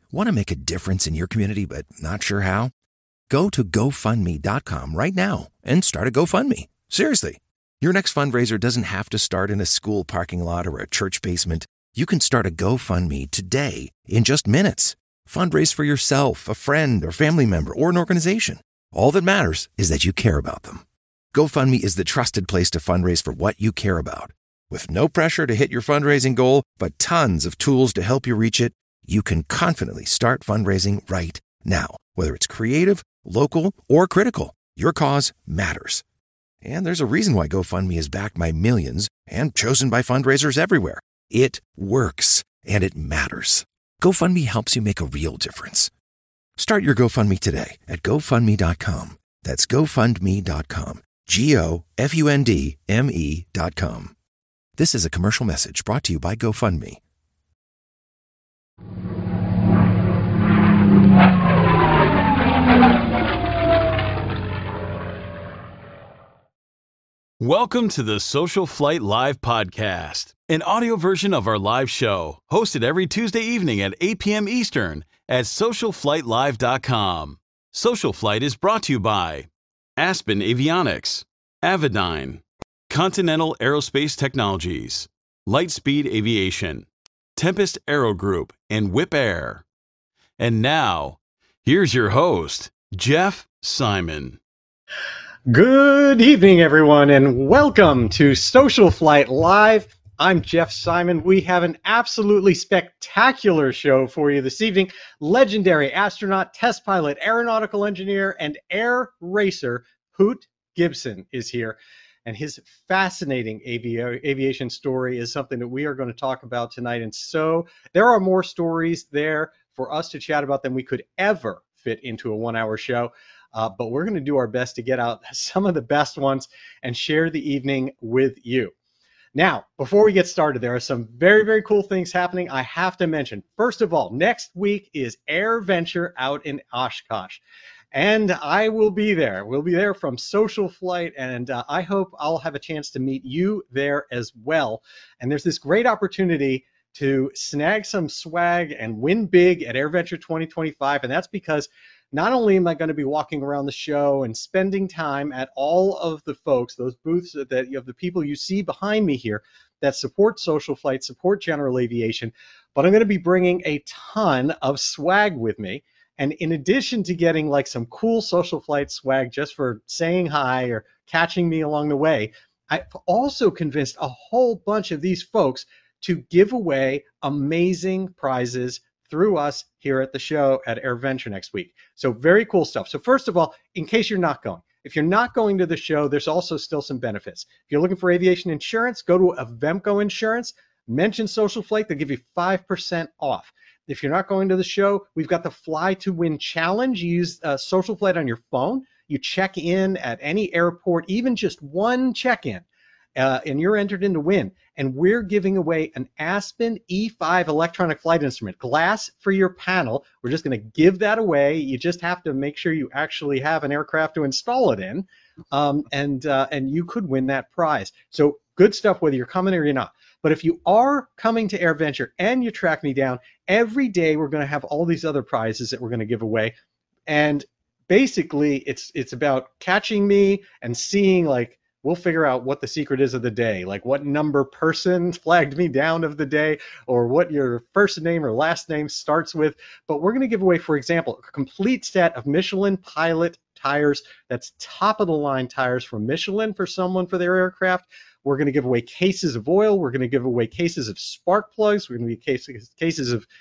Want to make a difference in your community but not sure how? Go to GoFundMe.com right now and start a GoFundMe. Seriously. Your next fundraiser doesn't have to start in a school parking lot or a church basement. You can start a GoFundMe today in just minutes. Fundraise for yourself, a friend or family member, or an organization. All that matters is that you care about them. GoFundMe is the trusted place to fundraise for what you care about. With no pressure to hit your fundraising goal, but tons of tools to help you reach it, you can confidently start fundraising right now. Whether it's creative, local, or critical, your cause matters. And there's a reason why GoFundMe is backed by millions and chosen by fundraisers everywhere. It works, and it matters. GoFundMe helps you make a real difference. Start your GoFundMe today at GoFundMe.com. That's GoFundMe.com. GoFundMe.com. This is a commercial message brought to you by GoFundMe. Welcome to the Social Flight Live podcast, an audio version of our live show, hosted every Tuesday evening at 8 p.m. Eastern at socialflightlive.com. Social Flight is brought to you by Aspen Avionics, Avidyne, Continental Aerospace Technologies, Lightspeed Aviation, Tempest Aero Group, and Whip Air. And now, here's your host, Jeff Simon. Good evening, everyone, and welcome to Social Flight Live. I'm Jeff Simon. We have an absolutely spectacular show for you this evening. Legendary astronaut, test pilot, aeronautical engineer, and air racer Hoot Gibson is here. And his fascinating aviation story is something that we are going to talk about tonight. And so there are more stories there for us to chat about than we could ever fit into a one-hour show. But we're going to do our best to get out some of the best ones and share the evening with you. Now, before we get started, there are some very, very cool things happening I have to mention. First of all, next week is AirVenture out in Oshkosh, and I will be there. We'll be there from Social Flight, and I hope I'll have a chance to meet you there as well. And there's this great opportunity to snag some swag and win big at AirVenture 2025, and that's because not only am I going to be walking around the show and spending time at all of the folks, those booths that you have, the people you see behind me here that support Social Flight, support general aviation, but I'm going to be bringing a ton of swag with me. And in addition to getting like some cool Social Flight swag just for saying hi or catching me along the way, I've also convinced a whole bunch of these folks to give away amazing prizes through us here at the show at AirVenture next week. So very cool stuff. So first of all, in case you're not going, if you're not going to the show, there's also still some benefits. If you're looking for aviation insurance, go to Avemco Insurance, mention Social Flight, they'll give you 5% off. If you're not going to the show, we've got the Fly to Win Challenge. You use Social Flight on your phone. You check in at any airport, even just one check-in, and you're entered in to win. And we're giving away an Aspen E5 electronic flight instrument, glass for your panel. We're just going to give that away. You just have to make sure you actually have an aircraft to install it in, and you could win that prize. So good stuff whether you're coming or you're not. But if you are coming to AirVenture and you track me down, every day we're going to have all these other prizes that we're going to give away. And basically, it's about catching me and seeing, like, we'll figure out what the secret is of the day, like what number person flagged me down of the day, or what your first name or last name starts with. But we're going to give away, for example, a complete set of Michelin Pilot tires. That's top of the line tires from Michelin for someone for their aircraft. We're going to give away cases of oil. We're going to give away cases of spark plugs. We're going to be cases of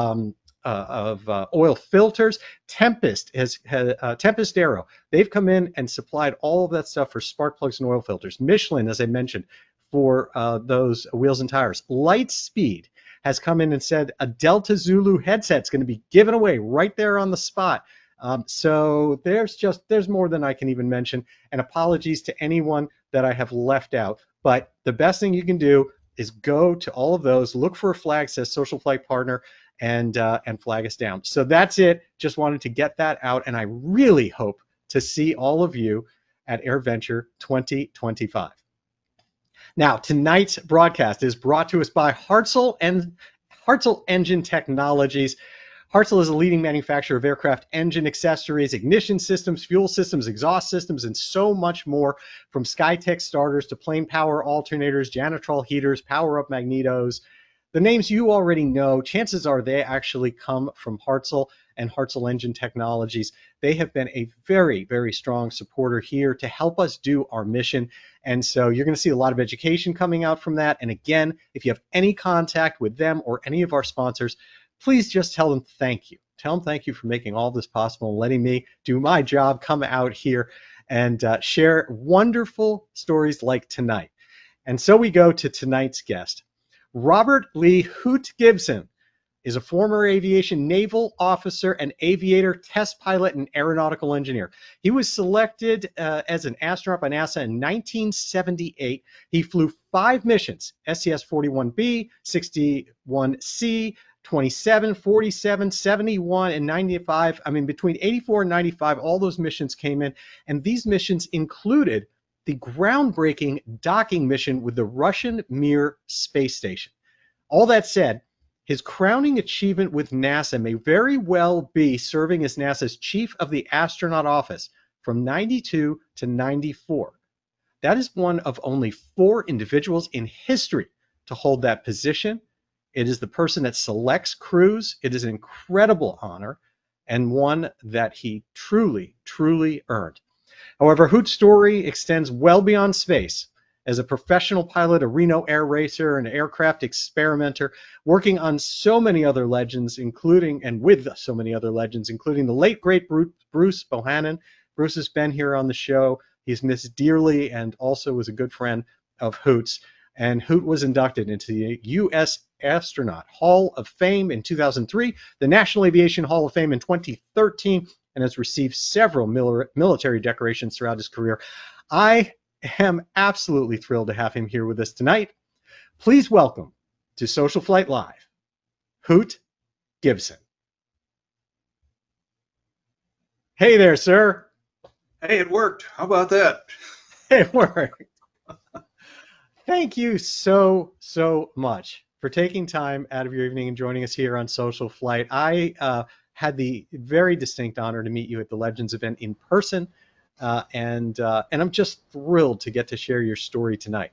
oil filters. Tempest Tempest Aero. They've come in and supplied all of that stuff for spark plugs and oil filters. Michelin, as I mentioned, for those wheels and tires. Lightspeed has come in and said a Delta Zulu headset is going to be given away right there on the spot. So there's more than I can even mention. And apologies to anyone that I have left out. But the best thing you can do is go to all of those, look for a flag that says Social Flight Partner, and flag us down. So that's it. Just wanted to get that out, and I really hope to see all of you at AirVenture 2025. Now, tonight's broadcast is brought to us by Hartzell Engine Technologies. Hartzell is a leading manufacturer of aircraft engine accessories, ignition systems, fuel systems, exhaust systems, and so much more, from Skytech starters to plane power alternators, Janitrol heaters, power-up magnetos. The names you already know, chances are they actually come from Hartzell and Hartzell Engine Technologies. They have been a very, very strong supporter here to help us do our mission. And so you're going to see a lot of education coming out from that. And again, if you have any contact with them or any of our sponsors, please just tell them thank you. Tell them thank you for making all this possible and letting me do my job, come out here and share wonderful stories like tonight. And so we go to tonight's guest. Robert Lee Hoot Gibson is a former aviation naval officer and aviator, test pilot, and aeronautical engineer. He was selected as an astronaut by NASA in 1978. He flew 5 missions, STS-41B, 61C, 27, 47, 71, and 95. I mean, between 84 and 95, all those missions came in. And these missions included the groundbreaking docking mission with the Russian Mir space station. All that said, his crowning achievement with NASA may very well be serving as NASA's Chief of the Astronaut Office from 92 to 94. That is one of only 4 individuals in history to hold that position. It is the person that selects crews. It is an incredible honor and one that he truly, truly earned. However, Hoot's story extends well beyond space. As a professional pilot, a Reno air racer, an aircraft experimenter, working on so many other legends, including the late, great Bruce Bohannon. Bruce has been here on the show. He's missed dearly and also was a good friend of Hoot's. And Hoot was inducted into the U.S. Astronaut Hall of Fame in 2003, the National Aviation Hall of Fame in 2013, and has received several military decorations throughout his career. I am absolutely thrilled to have him here with us tonight. Please welcome to Social Flight Live, Hoot Gibson. Hey there, sir. Hey, it worked. How about that? It worked. Thank you so much for taking time out of your evening and joining us here on Social Flight. I had the very distinct honor to meet you at the Legends event in person, and I'm just thrilled to get to share your story tonight.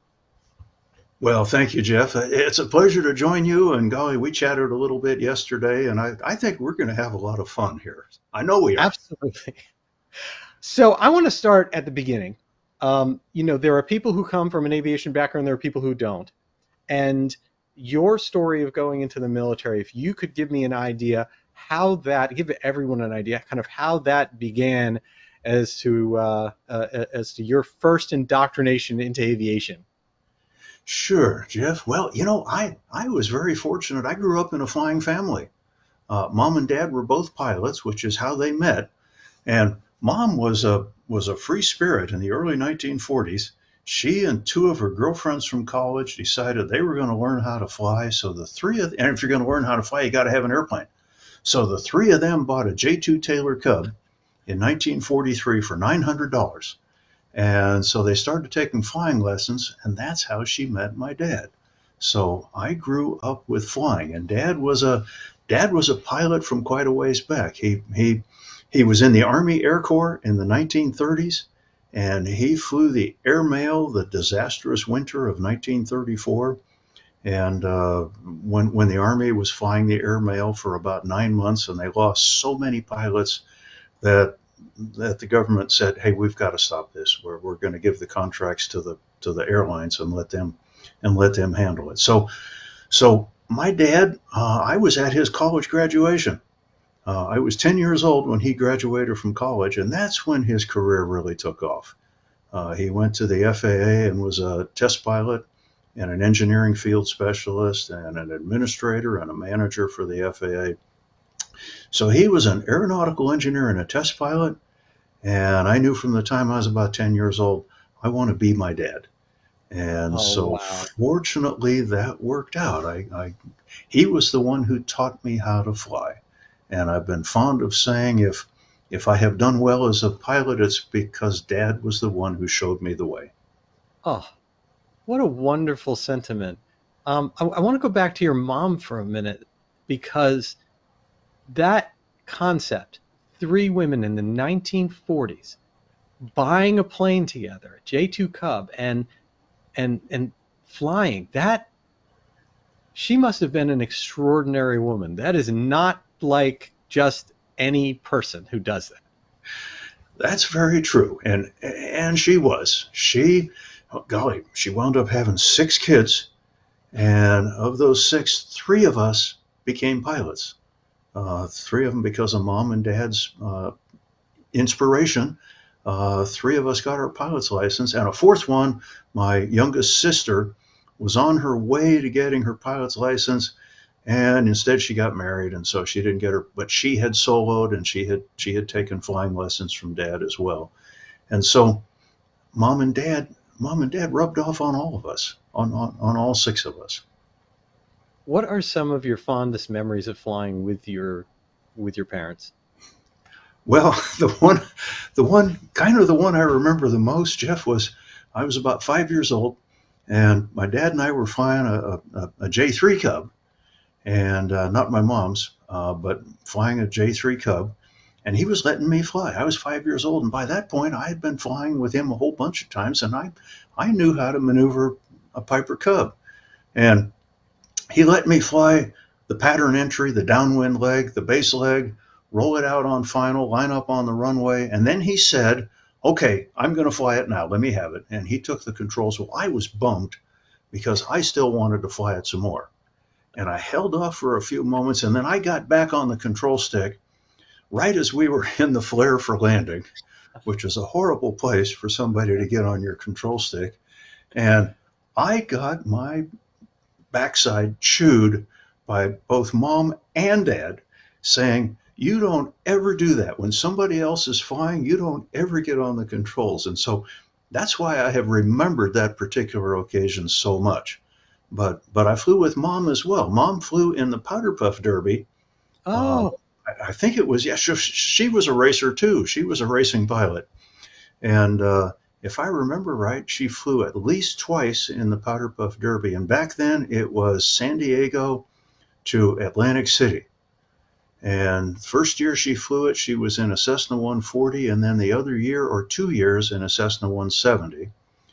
Well, thank you, Jeff. It's a pleasure to join you, and golly, we chatted a little bit yesterday, and I think we're going to have a lot of fun here. I know we are. Absolutely. So I want to start at the beginning. There are people who come from an aviation background, there are people who don't. And your story of going into the military, if you could give me an idea give everyone an idea kind of how that began as to your first indoctrination into aviation. Sure, Jeff. Well, I was very fortunate. I grew up in a flying family. Mom and Dad were both pilots, which is how they met. And Mom was a free spirit in the early 1940s. She and 2 of her girlfriends from college decided they were going to learn how to fly. So and if you're going to learn how to fly, you got to have an airplane. So the 3 of them bought a J2 Taylor Cub in 1943 for $900. And so they started taking flying lessons, and that's how she met my dad. So I grew up with flying, and Dad was a pilot from quite a ways back. He was in the Army Air Corps in the 1930s, and he flew the airmail the disastrous winter of 1934. And when the Army was flying the airmail for about 9 months, and they lost so many pilots that the government said, "Hey, we've got to stop this. We're going to give the contracts to the airlines and let them handle it." So my dad, I was at his college graduation. I was 10 years old when he graduated from college, and that's when his career really took off. He went to the FAA and was a test pilot and an engineering field specialist and an administrator and a manager for the FAA. So he was an aeronautical engineer and a test pilot, and I knew from the time I was about 10 years old, I want to be my dad. And wow. Fortunately, that worked out. He was the one who taught me how to fly. And I've been fond of saying if I have done well as a pilot, it's because Dad was the one who showed me the way. Oh, what a wonderful sentiment. I want to go back to your mom for a minute, because That concept, three women in the 1940s buying a plane together, J2 Cub, and flying, that she must have been an extraordinary woman. That is not like just any person who does that. That's very true. And she was. She, oh golly, she wound up having 6 kids. And of those 6, 3 of us became pilots. 3 of them because of mom and dad's inspiration. 3 of us got our pilot's license. And a 4th one, my youngest sister, was on her way to getting her pilot's license. And instead she got married, and so she didn't get her, but she had soloed and she had taken flying lessons from dad as well. And so mom and dad rubbed off on all of us, on all 6 of us. What are some of your fondest memories of flying with your parents? Well, the one I remember the most, Jeff, was I was about 5 years old, and my dad and I were flying a J3 Cub, and not my mom's, but flying a J3 Cub, and he was letting me fly. I was 5 years old, and by that point, I had been flying with him a whole bunch of times, and I knew how to maneuver a Piper Cub, and he let me fly the pattern entry, the downwind leg, the base leg, roll it out on final, line up on the runway, and then he said, "Okay, I'm going to fly it now. Let me have it." And he took the controls. Well, I was bummed because I still wanted to fly it some more. And I held off for a few moments, and then I got back on the control stick right as we were in the flare for landing, which is a horrible place for somebody to get on your control stick. And I got my backside chewed by both mom and dad, saying, "You don't ever do that. When somebody else is flying, you don't ever get on the controls." And so that's why I have remembered that particular occasion so much. But I flew with mom as well. Mom flew in the Powder Puff Derby. Oh, I think it was, yeah, she was a racer too. She was a racing pilot. And if I remember right, she flew at least twice in the Powder Puff Derby. And back then it was San Diego to Atlantic City. And first year she flew it, she was in a Cessna 140, and then the other year or 2 years in a Cessna 170.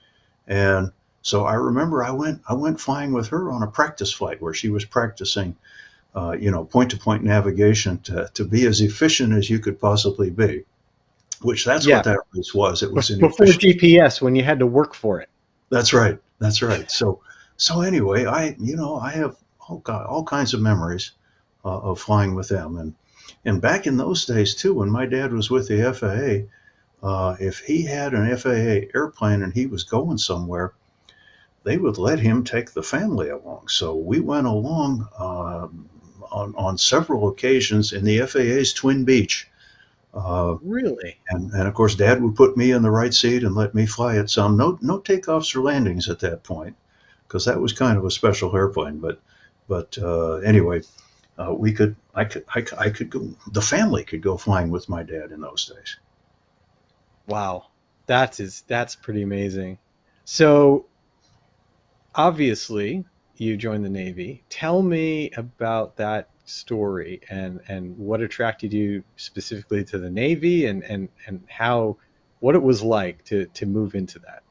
And so I remember I went flying with her on a practice flight where she was practicing, point-to-point navigation to be as efficient as you could possibly be, which that's yeah. what that race was. It was an Before efficient. GPS, when you had to work for it. That's right. That's right. So anyway, I have all kinds of memories of flying with them, and back in those days too, when my dad was with the FAA, if he had an FAA airplane and he was going somewhere, they would let him take the family along. So we went along on several occasions in the FAA's Twin Beach. Really? And of course, Dad would put me in the right seat and let me fly it some. No takeoffs or landings at that point, because that was kind of a special airplane. But anyway, I could go. The family could go flying with my dad in those days. Wow, that's pretty amazing. So obviously you joined the Navy. Tell me about that story and what attracted you specifically to the Navy and how what it was like to move into that.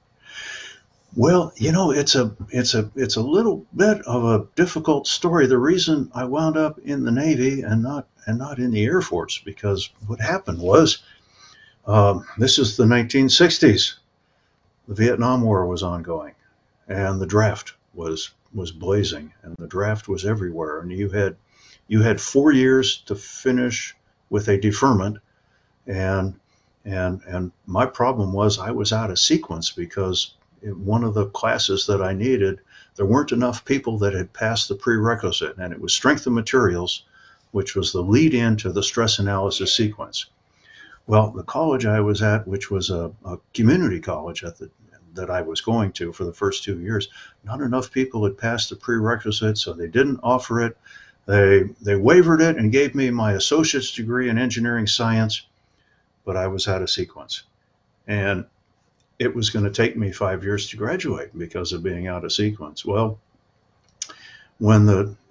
Well, it's a little bit of a difficult story. The reason I wound up in the Navy and not in the Air Force, because what happened was, this is the 1960s. The Vietnam War was ongoing, and the draft was blazing, and the draft was everywhere. And you had 4 years to finish with a deferment, and my problem was I was out of sequence because in one of the classes that I needed, there weren't enough people that had passed the prerequisite, and it was strength of materials, which was the lead in to the stress analysis sequence. Well, the college I was at, which was a community college that I was going to for the first 2 years, not enough people had passed the prerequisite, so they didn't offer it. They wavered it and gave me my associate's degree in engineering science, but I was out of sequence. And it was going to take me 5 years to graduate because of being out of sequence. Well, when the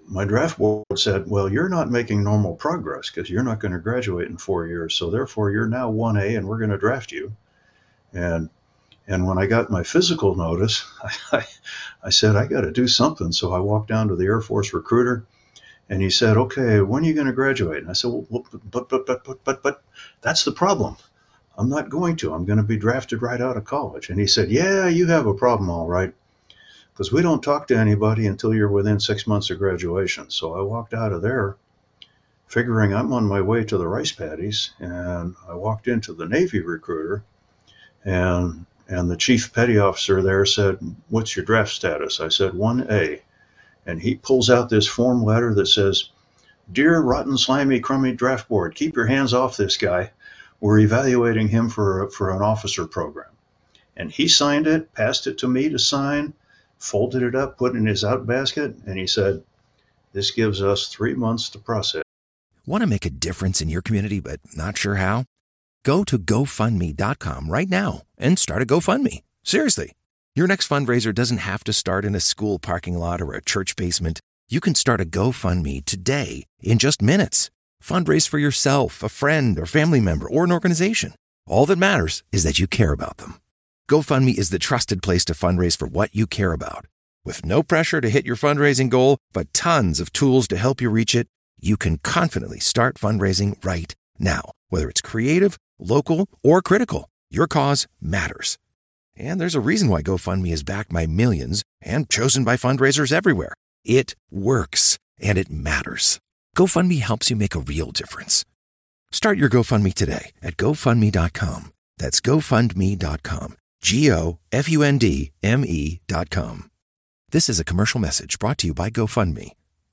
my draft board said, well, you're not making normal progress because you're not going to graduate in 4 years. So therefore, you're now 1A and we're going to draft you. And when I got my physical notice, I said, I got to do something. So I walked down to the Air Force recruiter and he said, okay, when are you going to graduate? And I said, well, but that's the problem. I'm not going to. I'm going to be drafted right out of college. And he said, yeah, you have a problem, all right, because we don't talk to anybody until you're within 6 months of graduation. So I walked out of there figuring I'm on my way to the rice paddies, and I walked into the Navy recruiter, and the chief petty officer there said, what's your draft status? I said, 1A. And he pulls out this form letter that says, dear rotten, slimy, crummy draft board, keep your hands off this guy. We're evaluating him for an officer program. And he signed it, passed it to me to sign, folded it up, put it in his out basket, and he said, this gives us 3 months to process. Want to make a difference in your community but not sure how? Go to GoFundMe.com right now and start a GoFundMe. Seriously. Your next fundraiser doesn't have to start in a school parking lot or a church basement. You can start a GoFundMe today in just minutes. Fundraise for yourself, a friend, or family member, or an organization. All that matters is that you care about them. GoFundMe is the trusted place to fundraise for what you care about. With no pressure to hit your fundraising goal, but tons of tools to help you reach it, you can confidently start fundraising right now. Whether it's creative, local, or critical, your cause matters. And there's a reason why GoFundMe is backed by millions and chosen by fundraisers everywhere. It works, and it matters. GoFundMe helps you make a real difference. Start your GoFundMe today at GoFundMe.com. That's GoFundMe.com. GoFundMe.com. This is a commercial message brought to you by GoFundMe.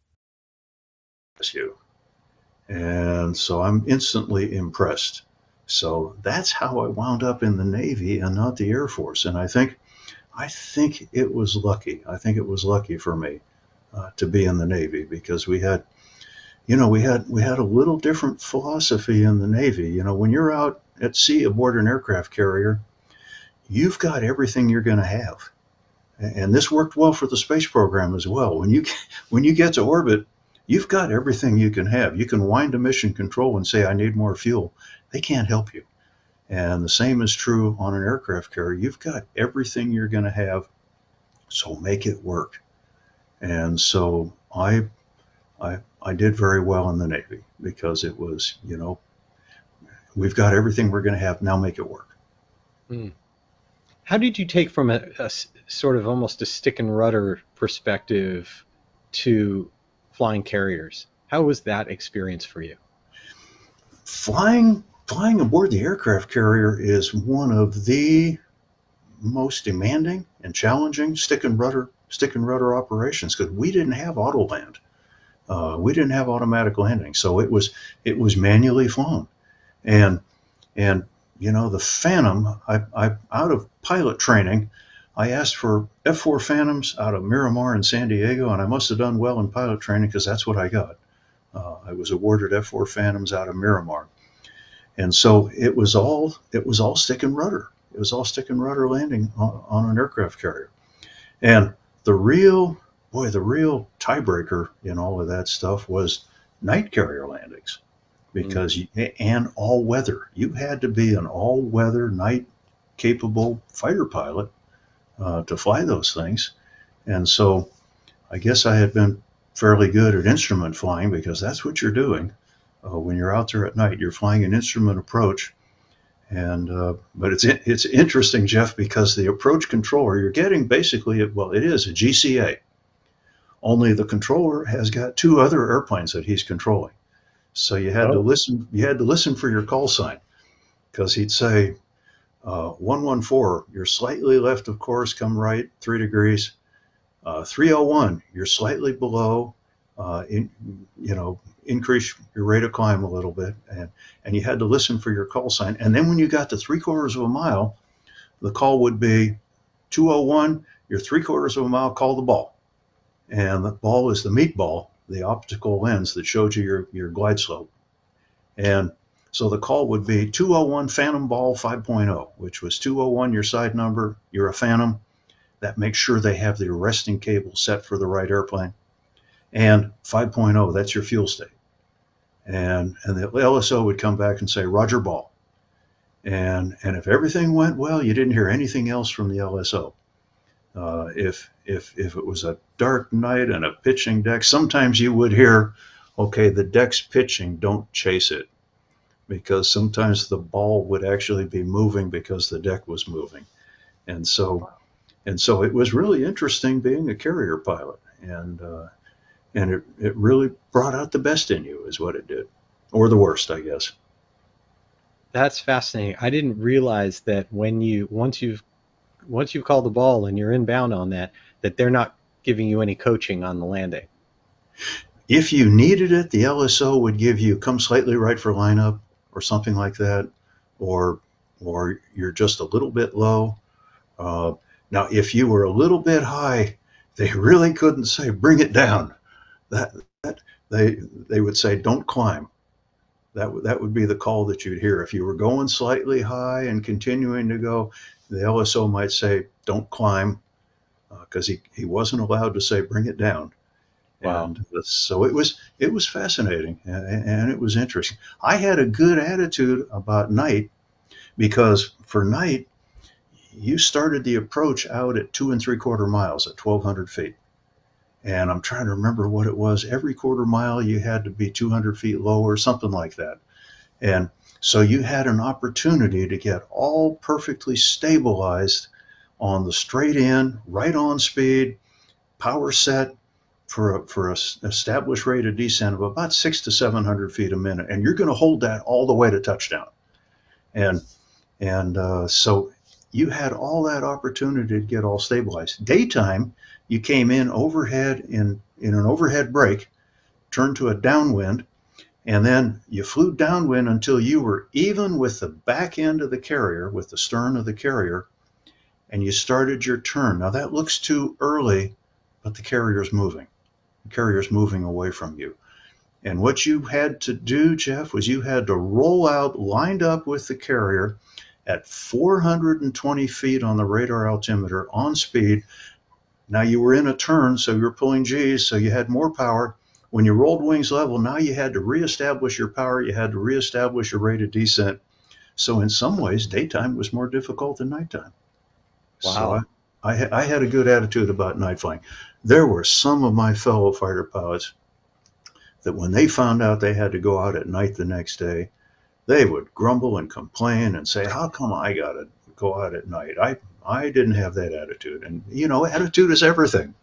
You. And so I'm instantly impressed. So that's how I wound up in the Navy and not the Air Force. And I think it was lucky. I think it was lucky for me to be in the Navy because we had a little different philosophy in the Navy. When you're out at sea aboard an aircraft carrier, you've got everything you're going to have. And this worked well for the space program as well. When you get to orbit, you've got everything you can have. You can wind to mission control and say, I need more fuel. They can't help you. And the same is true on an aircraft carrier. You've got everything you're going to have, so make it work. And so I did very well in the Navy because it was, we've got everything we're going to have, now make it work. How did you take from a sort of almost a stick and rudder perspective to flying carriers? How was that experience for you? Flying aboard the aircraft carrier is one of the most demanding and challenging stick and rudder operations because we didn't have auto land. We didn't have automatic landing, so it was manually flown. And the Phantom, I out of pilot training, I asked for F4 Phantoms out of Miramar and San Diego, and I must have done well in pilot training because that's what I got. I was awarded F4 Phantoms out of Miramar. And so it was all stick and rudder. It was all stick and rudder landing on an aircraft carrier. And the real tiebreaker in all of that stuff was night carrier landings because and all weather. You had to be an all weather night capable fighter pilot to fly those things. And so I guess I had been fairly good at instrument flying because that's what you're doing. When you're out there at night, you're flying an instrument approach. And but it's interesting, Jeff, because the approach controller, you're getting basically, it is a GCA. Only the controller has got two other airplanes that he's controlling. So you had to listen. You had to listen for your call sign because he'd say, 114, you're slightly left of course, come right 3 degrees. 301, you're slightly below. Increase your rate of climb a little bit, and you had to listen for your call sign. And then when you got to 3/4 of a mile, the call would be 201, you're 3/4 of a mile, call the ball. And the ball is the meatball, the optical lens that showed you your glide slope. And so the call would be 201 Phantom Ball 5.0, which was 201 your side number, you're a Phantom. That makes sure they have the arresting cable set for the right airplane. and 5.0, that's your fuel state. And the LSO would come back and say, Roger, ball. And if everything went well, you didn't hear anything else from the LSO. If it was a dark night and a pitching deck, sometimes you would hear, okay, the deck's pitching, don't chase it, because sometimes the ball would actually be moving because the deck was moving. And so it was really interesting being a carrier pilot, and it really brought out the best in you, is what it did, or the worst, I guess. That's fascinating. I didn't realize that once you've called the ball and you're inbound on that they're not giving you any coaching on the landing. If you needed it, the LSO would give you come slightly right for lineup or something like that, or you're just a little bit low. Now, if you were a little bit high, they really couldn't say bring it down. That they would say don't climb. That would be the call that you'd hear. If you were going slightly high and continuing to go, the LSO might say don't climb, because he wasn't allowed to say bring it down. Wow. And so it was fascinating, and it was interesting. I had a good attitude about night, because for night you started the approach out at 2 3/4 miles at 1,200 feet. And I'm trying to remember what it was. Every quarter mile you had to be 200 feet lower, something like that. And so you had an opportunity to get all perfectly stabilized on the straight in, right on speed, power set for a established rate of descent of about 600 to 700 feet a minute. And you're going to hold that all the way to touchdown. And so you had all that opportunity to get all stabilized. Daytime, you came in overhead in an overhead break, turned to a downwind, and then you flew downwind until you were even with the back end of the carrier, with the stern of the carrier, and you started your turn. Now that looks too early, but the carrier's moving. The carrier's moving away from you. And what you had to do, Jeff, was you had to roll out lined up with the carrier at 420 feet on the radar altimeter on speed. Now you were in a turn, so you were pulling G's, so you had more power. When you rolled wings level, now you had to reestablish your power. You had to reestablish your rate of descent. So in some ways, daytime was more difficult than nighttime. Wow. So I had a good attitude about night flying. There were some of my fellow fighter pilots that when they found out they had to go out at night the next day, they would grumble and complain and say, how come I got to go out at night? I didn't have that attitude. And, attitude is everything.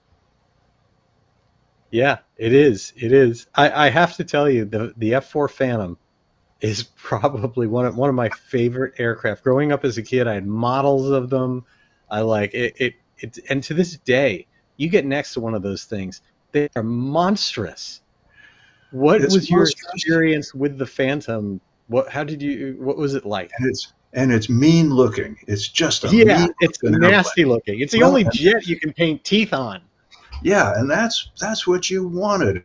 Yeah, it is. It is. I have to tell you, the F-4 Phantom is probably one of my favorite aircraft. Growing up as a kid, I had models of them. I like it. And to this day, you get next to one of those things, they are monstrous. What was your experience with the Phantom? What was it like? And it's mean looking. It's just it's nasty looking. It's the only jet you can paint teeth on. Yeah, and that's what you wanted.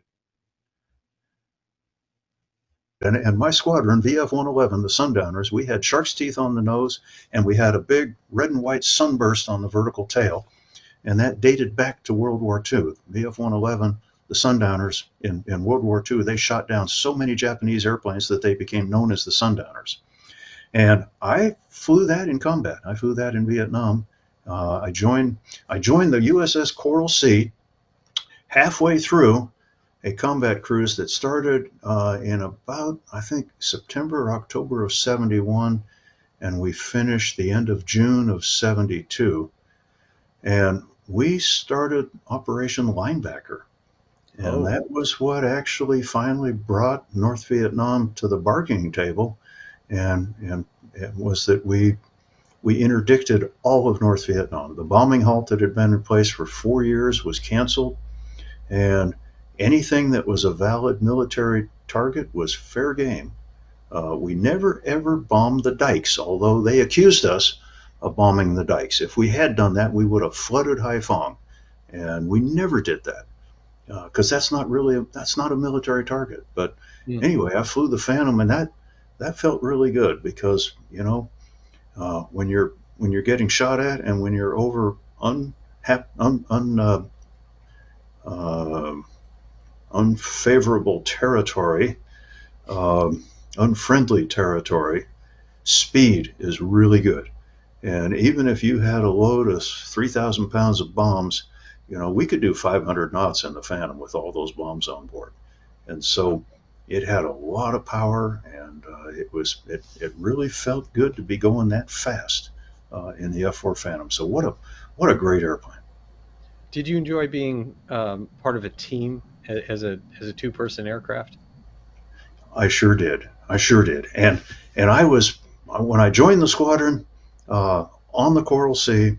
And my squadron, VF-111, the Sundowners, we had shark's teeth on the nose, and we had a big red and white sunburst on the vertical tail, and that dated back to World War II. VF-111, the Sundowners, in World War II, they shot down so many Japanese airplanes that they became known as the Sundowners. And I flew that in combat. I flew that in Vietnam. I joined the USS Coral Sea halfway through a combat cruise that started in about, I think, September or October of 71, and we finished the end of June of 72. And we started Operation Linebacker. And that was what actually finally brought North Vietnam to the bargaining table. And it was that we interdicted all of North Vietnam. The bombing halt that had been in place for 4 years was canceled, and anything that was a valid military target was fair game. We never ever bombed the dikes, although they accused us of bombing the dikes. If we had done that, we would have flooded Haiphong, and we never did that, because that's not a military target. But anyway, I flew the Phantom, and that felt really good, because when you're getting shot at, and when you're over unfavorable territory, unfriendly territory, speed is really good. And even if you had a load of 3,000 pounds of bombs, we could do 500 knots in the Phantom with all those bombs on board. And so it had a lot of power, and it really felt good to be going that fast in the F4 Phantom. So what a great airplane. Did you enjoy being part of a team as a two-person aircraft? I sure did. And I was, when I joined the squadron on the Coral Sea,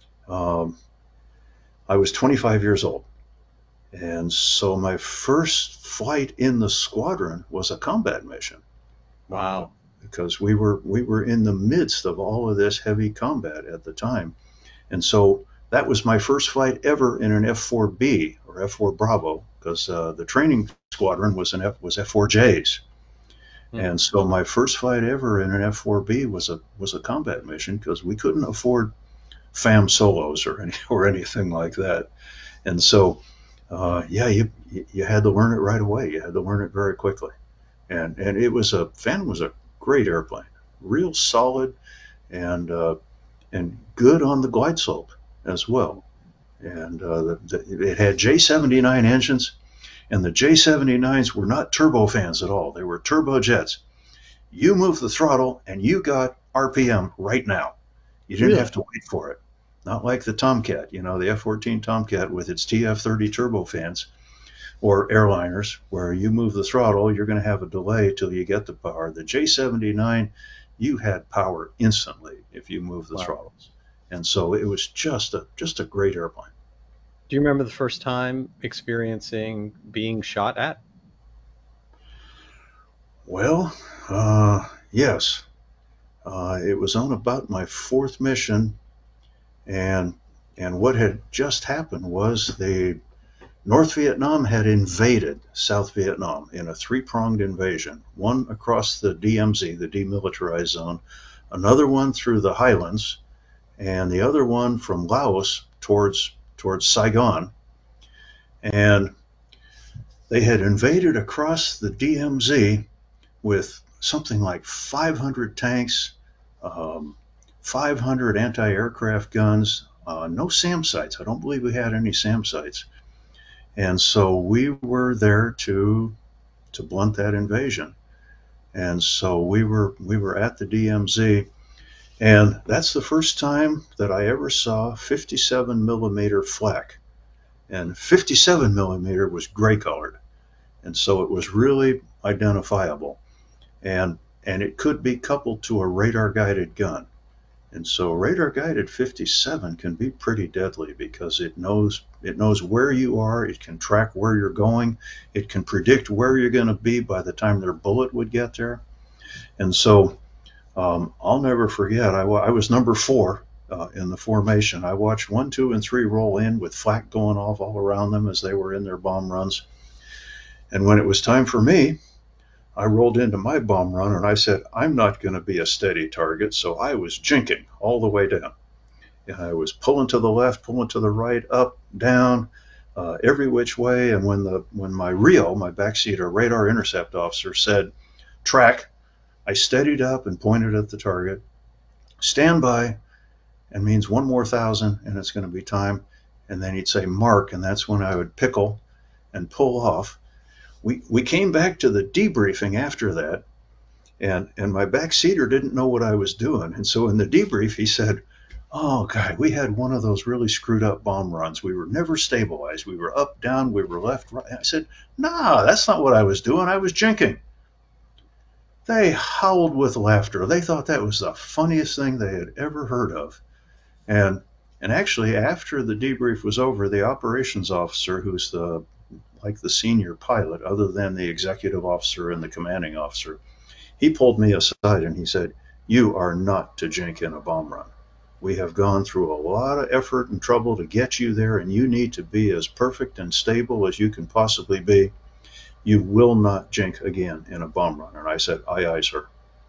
I was 25 years old. And so my first flight in the squadron was a combat mission. Wow. Because we were in the midst of all of this heavy combat at the time. And so that was my first flight ever in an F4B or F4 Bravo, because the training squadron was F4Js. And so my first flight ever in an F4B was a combat mission, because we couldn't afford FAM solos or anything like that. And so you had to learn it right away. You had to learn it very quickly. And Phantom was a great airplane, real solid, and good on the glide slope as well. And it had J79 engines, and the J79s were not turbofans at all. They were turbojets. You move the throttle and you got RPM right now. You didn't have to wait for it. Not like the Tomcat, the F-14 Tomcat with its TF-30 turbofans or airliners, where you move the throttle, you're going to have a delay till you get the power. The J79, you had power instantly if you move the throttles. And so it was just a great airplane. Do you remember the first time experiencing being shot at? Well, yes. It was on about my fourth mission, and what had just happened was the North Vietnam had invaded South Vietnam in a three-pronged invasion, one across the DMZ, the demilitarized zone, another one through the highlands, and the other one from Laos towards Saigon. And they had invaded across the DMZ with something like 500 tanks, 500 anti-aircraft guns, no SAM sites. I don't believe we had any SAM sites. And so we were there to blunt that invasion. And so we were at the DMZ, and that's the first time that I ever saw 57 millimeter flak. And 57 millimeter was gray colored, and so it was really identifiable. And it could be coupled to a radar guided gun. And so radar guided 57 can be pretty deadly, because it knows where you are, it can track where you're going, it can predict where you're going to be by the time their bullet would get there. And so I'll never forget, I was number 4 in the formation. I watched 1, 2, and 3 roll in with flak going off all around them as they were in their bomb runs. And when it was time for me, I rolled into my bomb run, and I said, I'm not going to be a steady target. So I was jinking all the way down. And I was pulling to the left, pulling to the right, up, down, every which way. And when my RIO, my backseater radar intercept officer, said, track, I steadied up and pointed at the target. Stand by, and means 1 more 1,000, and it's going to be time. And then he'd say mark, and that's when I would pickle and pull off. We came back to the debriefing after that, and my backseater didn't know what I was doing. And so in the debrief, he said, oh, God, we had one of those really screwed up bomb runs. We were never stabilized. We were up, down, we were left, right. I said, nah, that's not what I was doing. I was jinking. They howled with laughter. They thought that was the funniest thing they had ever heard of. And actually, after the debrief was over, the operations officer, who's like the senior pilot, other than the executive officer and the commanding officer, he pulled me aside and he said, you are not to jink in a bomb run. We have gone through a lot of effort and trouble to get you there, and you need to be as perfect and stable as you can possibly be. You will not jink again in a bomb run. And I said, aye, aye, sir.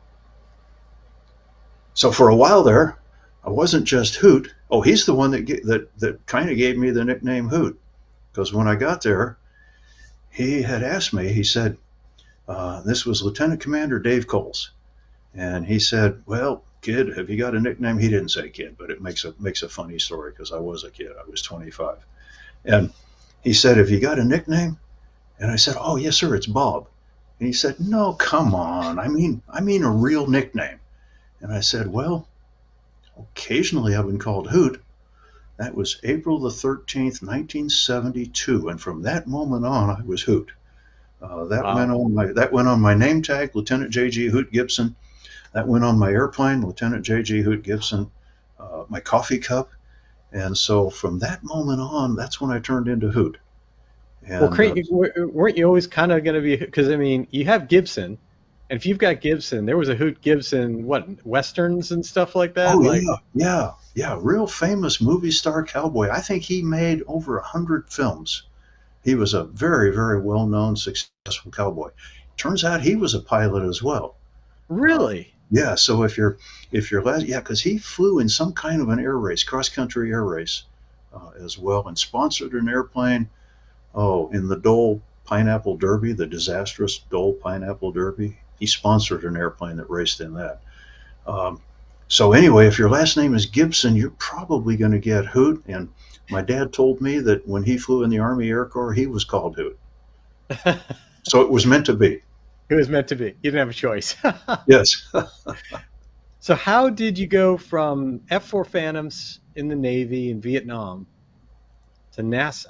So for a while there, I wasn't just Hoot. Oh, he's the one that kind of gave me the nickname Hoot, because when I got there, he had asked me, he said, this was Lieutenant Commander Dave Coles. And he said, well, kid, have you got a nickname? He didn't say kid, but it makes a funny story because I was a kid. I was 25. And he said, have you got a nickname? And I said, oh, yes, sir, it's Bob. And he said, no, come on. I mean a real nickname. And I said, well, occasionally I've been called Hoot. That was April the 13th, 1972. And from that moment on, I was Hoot. That went on my name tag, Lieutenant J.G. Hoot Gibson. That went on my airplane, Lieutenant J.G. Hoot Gibson, my coffee cup. And so from that moment on, that's when I turned into Hoot. And, weren't you always kind of going to be, because I mean, you have Gibson, and if you've got Gibson, there was a Hoot Gibson, what, Westerns and stuff like that? Oh, yeah, real famous movie star cowboy. I think he made over 100 films. He was a very, very well-known, successful cowboy. Turns out he was a pilot as well. Really? Yeah. So if you're because he flew in some kind of an air race, cross-country air race, as well, and sponsored an airplane. Oh, in the Dole Pineapple Derby, the disastrous Dole Pineapple Derby, he sponsored an airplane that raced in that. So anyway, if your last name is Gibson, you're probably going to get Hoot. And my dad told me that when he flew in the Army Air Corps, he was called Hoot. So it was meant to be. It was meant to be. You didn't have a choice. Yes. So how did you go from F-4 Phantoms in the Navy in Vietnam to NASA?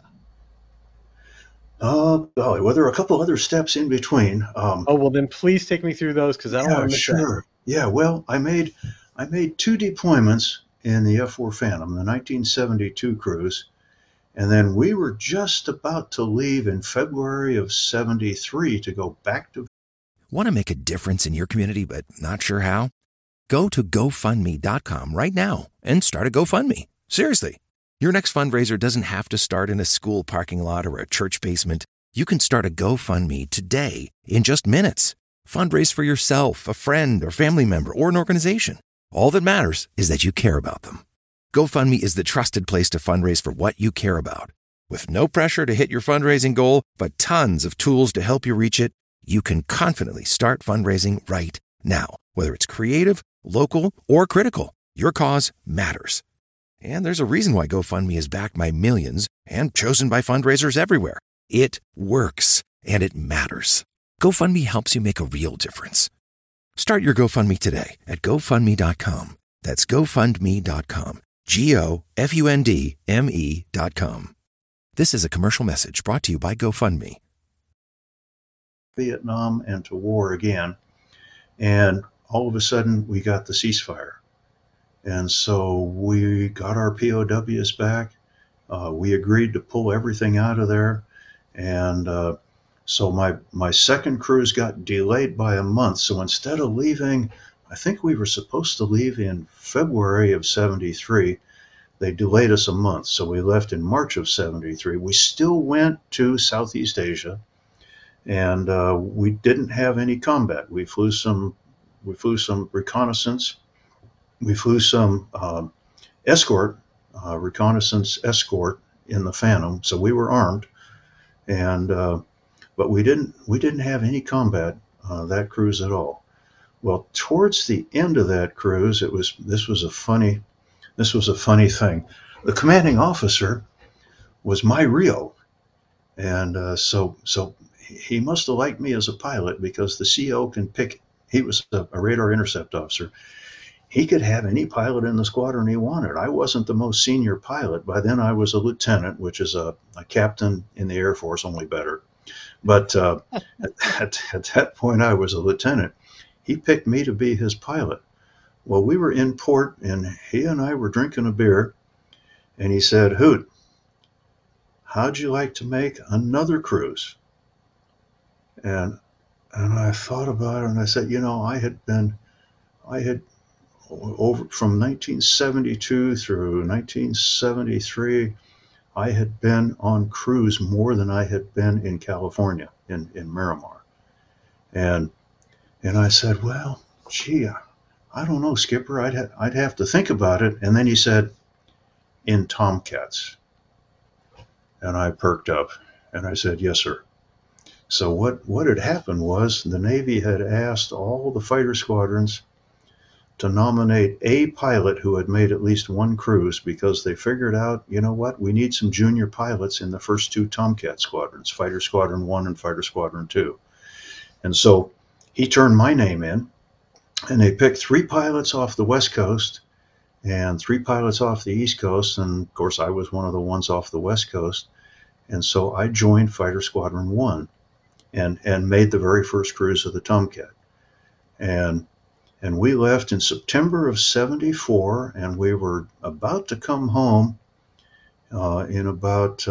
Well, there are a couple other steps in between. Well, then please take me through those because I don't want to miss that. Yeah, well, I made 2 deployments in the F-4 Phantom, the 1972 cruise, and then we were just about to leave in February of 73 to go back to. Want to make a difference in your community but not sure how? Go to GoFundMe.com right now and start a GoFundMe. Seriously. Your next fundraiser doesn't have to start in a school parking lot or a church basement. You can start a GoFundMe today in just minutes. Fundraise for yourself, a friend, or family member, or an organization. All that matters is that you care about them. GoFundMe is the trusted place to fundraise for what you care about. With no pressure to hit your fundraising goal, but tons of tools to help you reach it, you can confidently start fundraising right now. Whether it's creative, local, or critical, your cause matters. And there's a reason why GoFundMe is backed by millions and chosen by fundraisers everywhere. It works, and it matters. GoFundMe helps you make a real difference. Start your GoFundMe today at GoFundMe.com. That's GoFundMe.com. GoFundMe.com. This is a commercial message brought to you by GoFundMe. Vietnam and to war again. And all of a sudden, we got the ceasefire. And so we got our POWs back. We agreed to pull everything out of there. And so my second cruise got delayed by a month. So instead of leaving, I think we were supposed to leave in February of 73. They delayed us a month. So we left in March of 73. We still went to Southeast Asia. And we didn't have any combat. We flew some reconnaissance. We flew some escort, reconnaissance escort in the Phantom. So we were armed, and but we didn't have any combat that cruise at all. Well, towards the end of that cruise, this was a funny thing. The commanding officer was my Rio, and so he must have liked me as a pilot because the CO can pick. He was a radar intercept officer. He could have any pilot in the squadron he wanted. I wasn't the most senior pilot. By then I was a lieutenant, which is a captain in the Air Force, only better. But at that point I was a lieutenant. He picked me to be his pilot. Well, we were in port and he and I were drinking a beer and he said, Hoot, how'd you like to make another cruise? And I thought about it and I said, I had over from 1972 through 1973, I had been on cruise more than I had been in California, in Miramar. And I said, well, gee, I don't know, Skipper, I'd have to think about it. And then he said, in Tomcats. And I perked up and I said, yes, sir. So what had happened was the Navy had asked all the fighter squadrons to nominate a pilot who had made at least one cruise, because they figured out, you know what, we need some junior pilots in the first two Tomcat squadrons, Fighter Squadron 1 and Fighter Squadron 2. And so he turned my name in, and they picked 3 pilots off the West Coast and 3 pilots off the East Coast. And of course, I was one of the ones off the West Coast. And so I joined Fighter Squadron 1 and made the very first cruise of the Tomcat. And we left in September of '74, and we were about to come home in about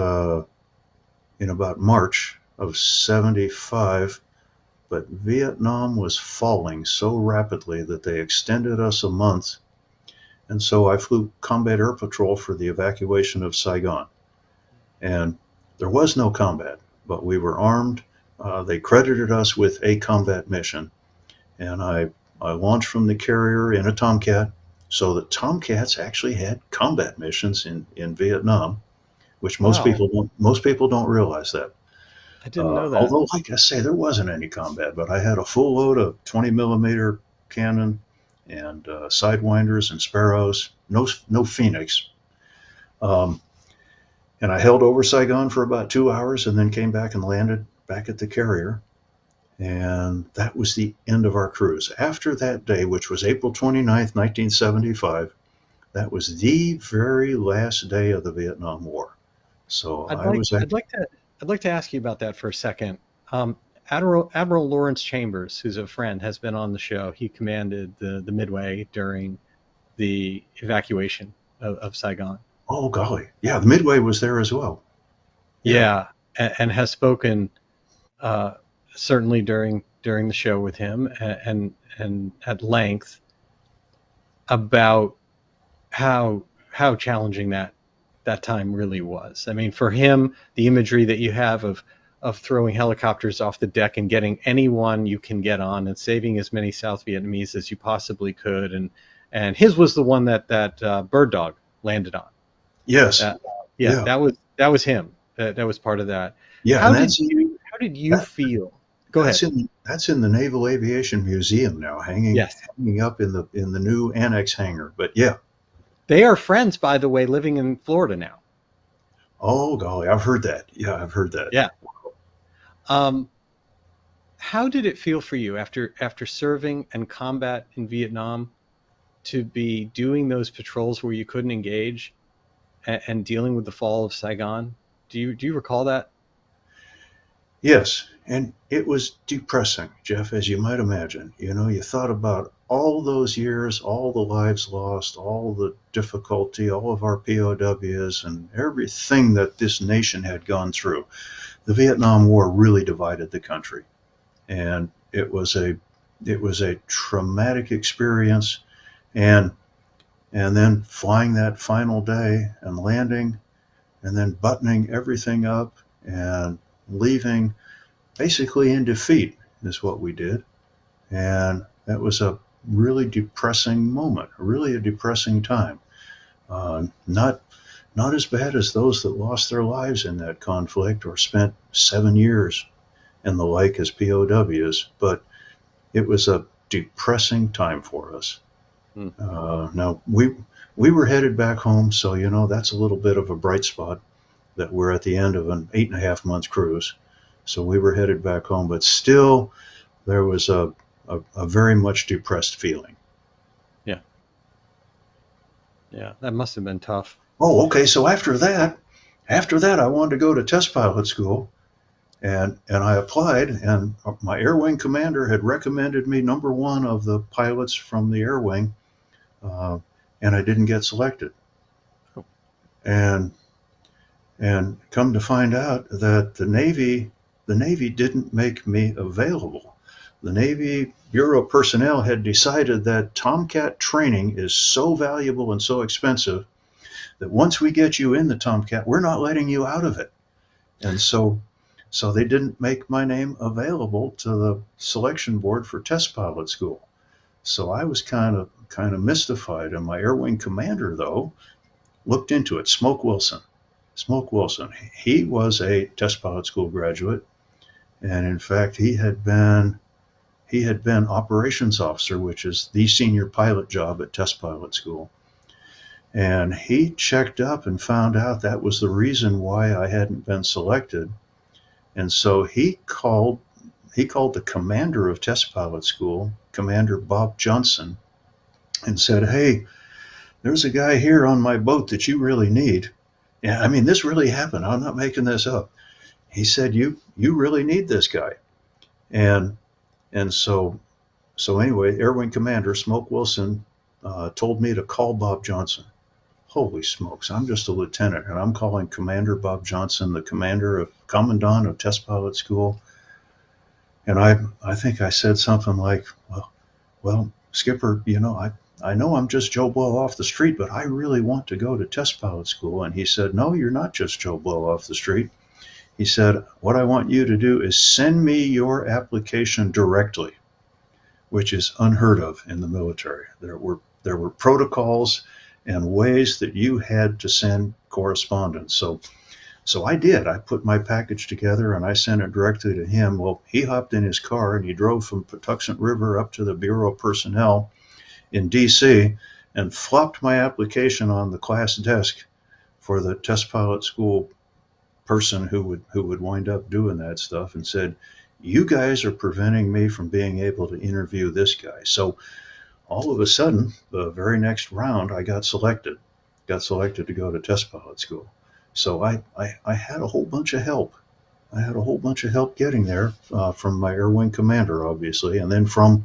March of '75. But Vietnam was falling so rapidly that they extended us a month. And so I flew Combat Air Patrol for the evacuation of Saigon. And there was no combat, but we were armed. They credited us with a combat mission. And I launched from the carrier in a Tomcat, so that Tomcats actually had combat missions in Vietnam, which most people don't realize that. I didn't know that. Although, like I say, there wasn't any combat, but I had a full load of 20 millimeter cannon and Sidewinders and Sparrows, no Phoenix. And I held over Saigon for about 2 hours and then came back and landed back at the carrier. And that was the end of our cruise. After that day, which was April 29th, 1975, that was the very last day of the Vietnam War. So I'd like to ask you about that for a second. Admiral Lawrence Chambers, who's a friend, has been on the show. He commanded the Midway during the evacuation of Saigon. Oh, golly. Yeah, the Midway was there as well. Yeah, and has spoken certainly during the show with him and at length about how challenging that time really was. I mean, for him, the imagery that you have of throwing helicopters off the deck and getting anyone you can get on and saving as many South Vietnamese as you possibly could, and his was the one that Bird Dog landed on. Yes. That was him. That was part of that. Yeah. How did you feel? Go ahead. That's in the Naval Aviation Museum now, hanging up in the new annex hangar. But yeah. They are friends, by the way, living in Florida now. Oh, golly, I've heard that. Yeah, I've heard that. Yeah. How did it feel for you after serving and combat in Vietnam to be doing those patrols where you couldn't engage and dealing with the fall of Saigon? Do you recall that? Yes, and it was depressing, Jeff, as you might imagine. You know, you thought about all those years, all the lives lost, all the difficulty, all of our POWs, and everything that this nation had gone through. The Vietnam War really divided the country, and it was a traumatic experience. And then flying that final day and landing, and then buttoning everything up and leaving basically in defeat is what we did. And that was a really depressing moment, really a depressing time. Not as bad as those that lost their lives in that conflict or spent 7 years and the like as POWs, but it was a depressing time for us. Now we were headed back home, so you know that's a little bit of a bright spot that we're at the end of an 8.5 month cruise. So we were headed back home, but still there was a very much depressed feeling. Yeah, that must have been tough. Oh, okay. So after that, I wanted to go to test pilot school, and I applied, and my Air Wing commander had recommended me number one of the pilots from the Air Wing, and I didn't get selected. Oh. And come to find out that the Navy didn't make me available. The Navy Bureau personnel had decided that Tomcat training is so valuable and so expensive that once we get you in the Tomcat, we're not letting you out of it. And so they didn't make my name available to the selection board for test pilot school. So I was kind of mystified. And my Air Wing commander, though, looked into it. Smoke Wilson. He was a test pilot school graduate, And in fact, he had been operations officer, which is the senior pilot job at test pilot school. And he checked up and found out that was the reason why I hadn't been selected. And so he called the commander of test pilot school, Commander Bob Johnson, and said, "Hey, there's a guy here on my boat that you really need." And I mean, this really happened. I'm not making this up. He said, you really need this guy. And so anyway, Air Wing Commander Smoke Wilson told me to call Bob Johnson. Holy smokes, I'm just a lieutenant, and I'm calling Commander Bob Johnson, the commandant of test pilot school. And I think I said something like, well, Skipper, I know I'm just Joe Blow off the street, but I really want to go to test pilot school. And he said, "No, you're not just Joe Blow off the street." He said, "What I want you to do is send me your application directly," which is unheard of in the military. There were protocols and ways that you had to send correspondence. So I did. I put my package together and I sent it directly to him. Well, he hopped in his car and he drove from Patuxent River up to the Bureau of Personnel in D.C. and flopped my application on the class desk for the test pilot school person who would wind up doing that stuff, and said, "You guys are preventing me from being able to interview this guy." So all of a sudden, the very next round, I got selected to go to test pilot school. So I had a whole bunch of help. I had a whole bunch of help getting there from my Air Wing commander, obviously, and then from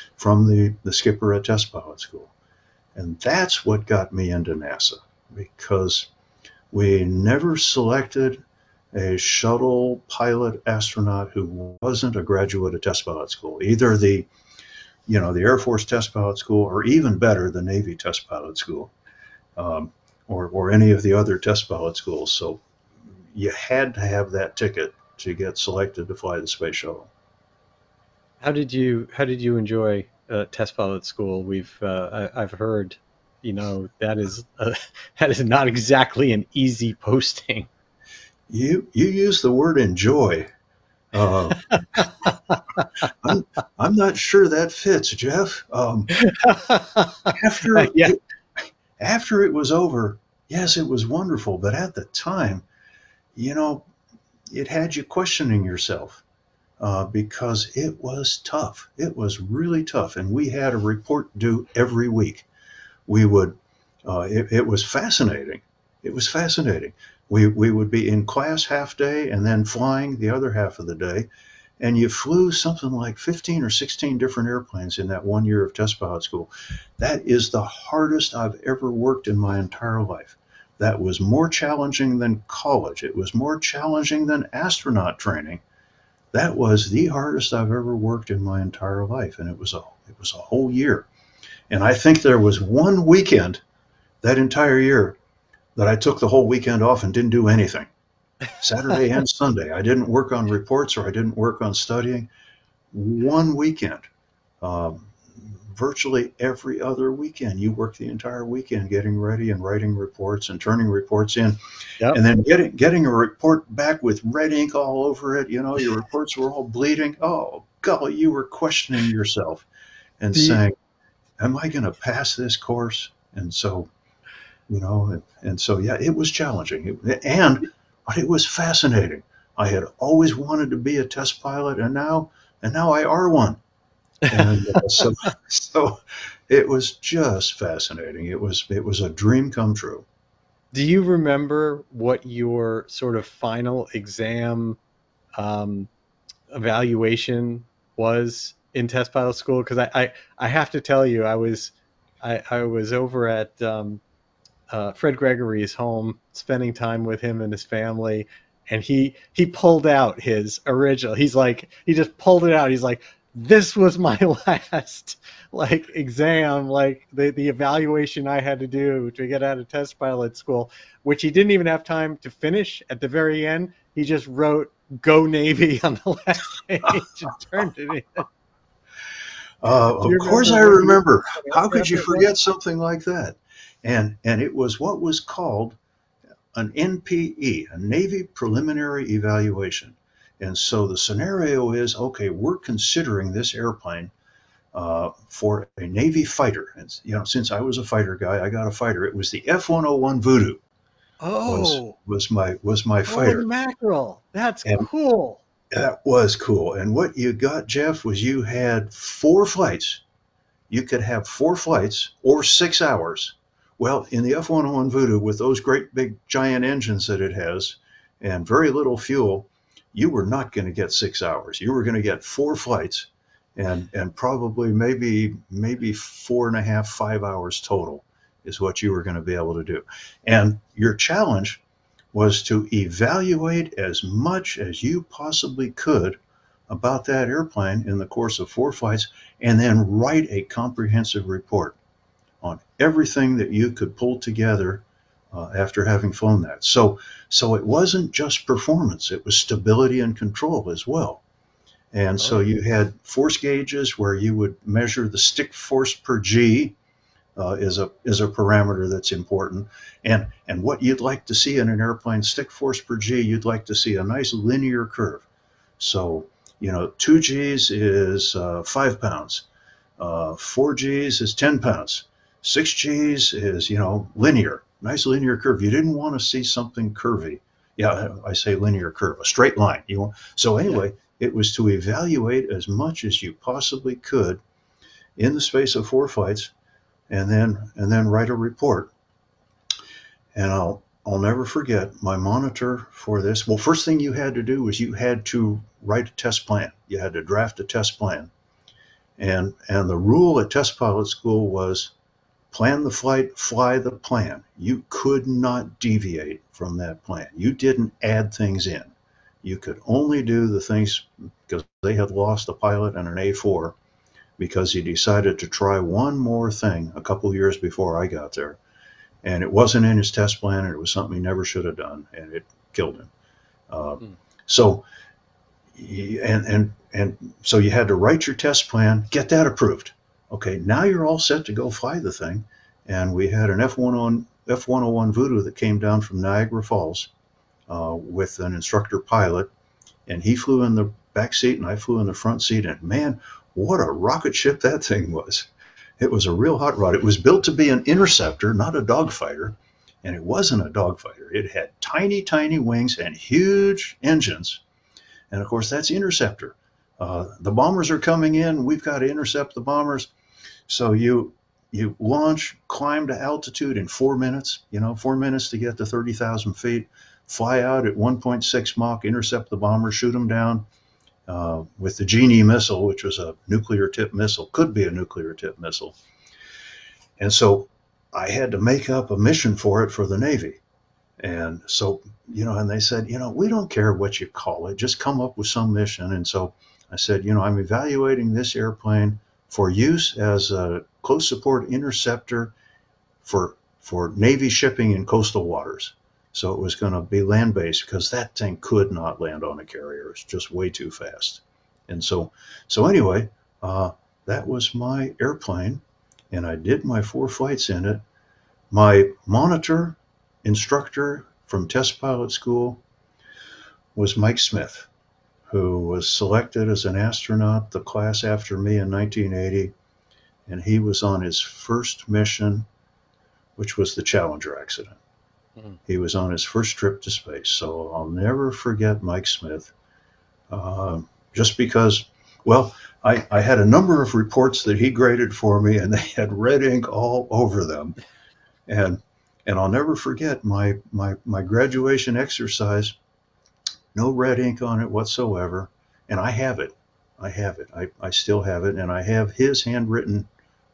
the skipper at test pilot school. And that's what got me into NASA, because we never selected a shuttle pilot astronaut who wasn't a graduate of test pilot school, either the Air Force test pilot school, or even better, the Navy test pilot school, or any of the other test pilot schools. So you had to have that ticket to get selected to fly the space shuttle. How did you enjoy test pilot school? I've heard, that is not exactly an easy posting. You use the word enjoy. I'm not sure that fits, Jeff. After it was over, yes, it was wonderful. But at the time, it had you questioning yourself because it was tough. It was really tough. And we had a report due every week. It was fascinating. It was fascinating. We would be in class half day and then flying the other half of the day. And you flew something like 15 or 16 different airplanes in that 1 year of test pilot school. That is the hardest I've ever worked in my entire life. That was more challenging than college. It was more challenging than astronaut training. That was the hardest I've ever worked in my entire life. And it was a whole year. And I think there was one weekend that entire year that I took the whole weekend off and didn't do anything. Saturday and Sunday. I didn't work on reports, or I didn't work on studying. One weekend. Virtually every other weekend, you work the entire weekend getting ready and writing reports and turning reports in. Yep. And then getting a report back with red ink all over it. Your reports were all bleeding. Oh, golly, you were questioning yourself and saying, am I going to pass this course? And so, yeah, it was challenging. But it was fascinating. I had always wanted to be a test pilot, and now I are one. And so it was just fascinating. It was a dream come true. Do you remember what your sort of final exam evaluation was in test pilot school? Because I have to tell you, I was over at Fred Gregory's home, spending time with him and his family, and he pulled out his original. He just pulled it out. He's like, this was my last exam, the evaluation I had to do to get out of test pilot school, which he didn't even have time to finish at the very end. He just wrote "Go Navy" on the last page and turned it in. Of course I remember. How could you forget something like that? And it was what was called an NPE, a Navy Preliminary Evaluation. And so the scenario is, okay, we're considering this airplane for a Navy fighter. And since I was a fighter guy, I got a fighter. It was the F-101 Voodoo was Oh, was my holy fighter, mackerel. That's and cool. that was cool. And what you got, Jeff, was you had 4 flights. You could have 4 flights or 6 hours. Well, in the F-101 Voodoo, with those great big giant engines that it has and very little fuel, you were not going to get 6 hours. You were going to get 4 flights and probably maybe 4.5, 5 hours total is what you were going to be able to do. And your challenge was to evaluate as much as you possibly could about that airplane in the course of 4 flights, and then write a comprehensive report on everything that you could pull together after having flown that. So it wasn't just performance; it was stability and control as well. And so you had force gauges where you would measure the stick force per G, is a parameter that's important. And what you'd like to see in an airplane, stick force per G, you'd like to see a nice linear curve. So 2 Gs is 5 pounds, 4 Gs is 10 pounds, 6 Gs is linear, nice linear curve. You didn't want to see something curvy. Yeah, I say linear curve, a straight line. So anyway, it was to evaluate as much as you possibly could in the space of 4 flights, and then write a report. And I'll never forget my monitor for this. Well, first thing you had to do was you had to write a test plan. You had to draft a test plan. And the rule at test pilot school was plan the flight, fly the plan. You could not deviate from that plan. You didn't add things in. You could only do the things, because they had lost a pilot and an A4 because he decided to try one more thing a couple of years before I got there. And it wasn't in his test plan, and it was something he never should have done, and it killed him. So, so you had to write your test plan, get that approved. Okay, now you're all set to go fly the thing. And we had an F-101 Voodoo that came down from Niagara Falls with an instructor pilot, and he flew in the back seat, and I flew in the front seat. And man, what a rocket ship that thing was! It was a real hot rod. It was built to be an interceptor, not a dogfighter, and it wasn't a dogfighter. It had tiny, tiny wings and huge engines, and of course that's interceptor. The bombers are coming in. We've got to intercept the bombers. So you launch, climb to altitude in 4 minutes. 4 minutes to get to 30,000 feet. Fly out at 1.6 Mach, intercept the bombers, shoot them down. With the Genie missile, which was a nuclear tip missile, could be a nuclear tip missile. And so I had to make up a mission for it for the Navy. And so, and they said, we don't care what you call it, just come up with some mission. And so I said, I'm evaluating this airplane for use as a close support interceptor for Navy shipping in coastal waters. So it was going to be land-based, because that thing could not land on a carrier. It's just way too fast. And so anyway, that was my airplane, and I did my 4 flights in it. My monitor instructor from test pilot school was Mike Smith, who was selected as an astronaut the class after me in 1980, and he was on his first mission, which was the Challenger accident. He was on his first trip to space. So I'll never forget Mike Smith, just because, well, I had a number of reports that he graded for me, and they had red ink all over them. And I'll never forget my graduation exercise, no red ink on it whatsoever. And I have it. I still have it. And I have his handwritten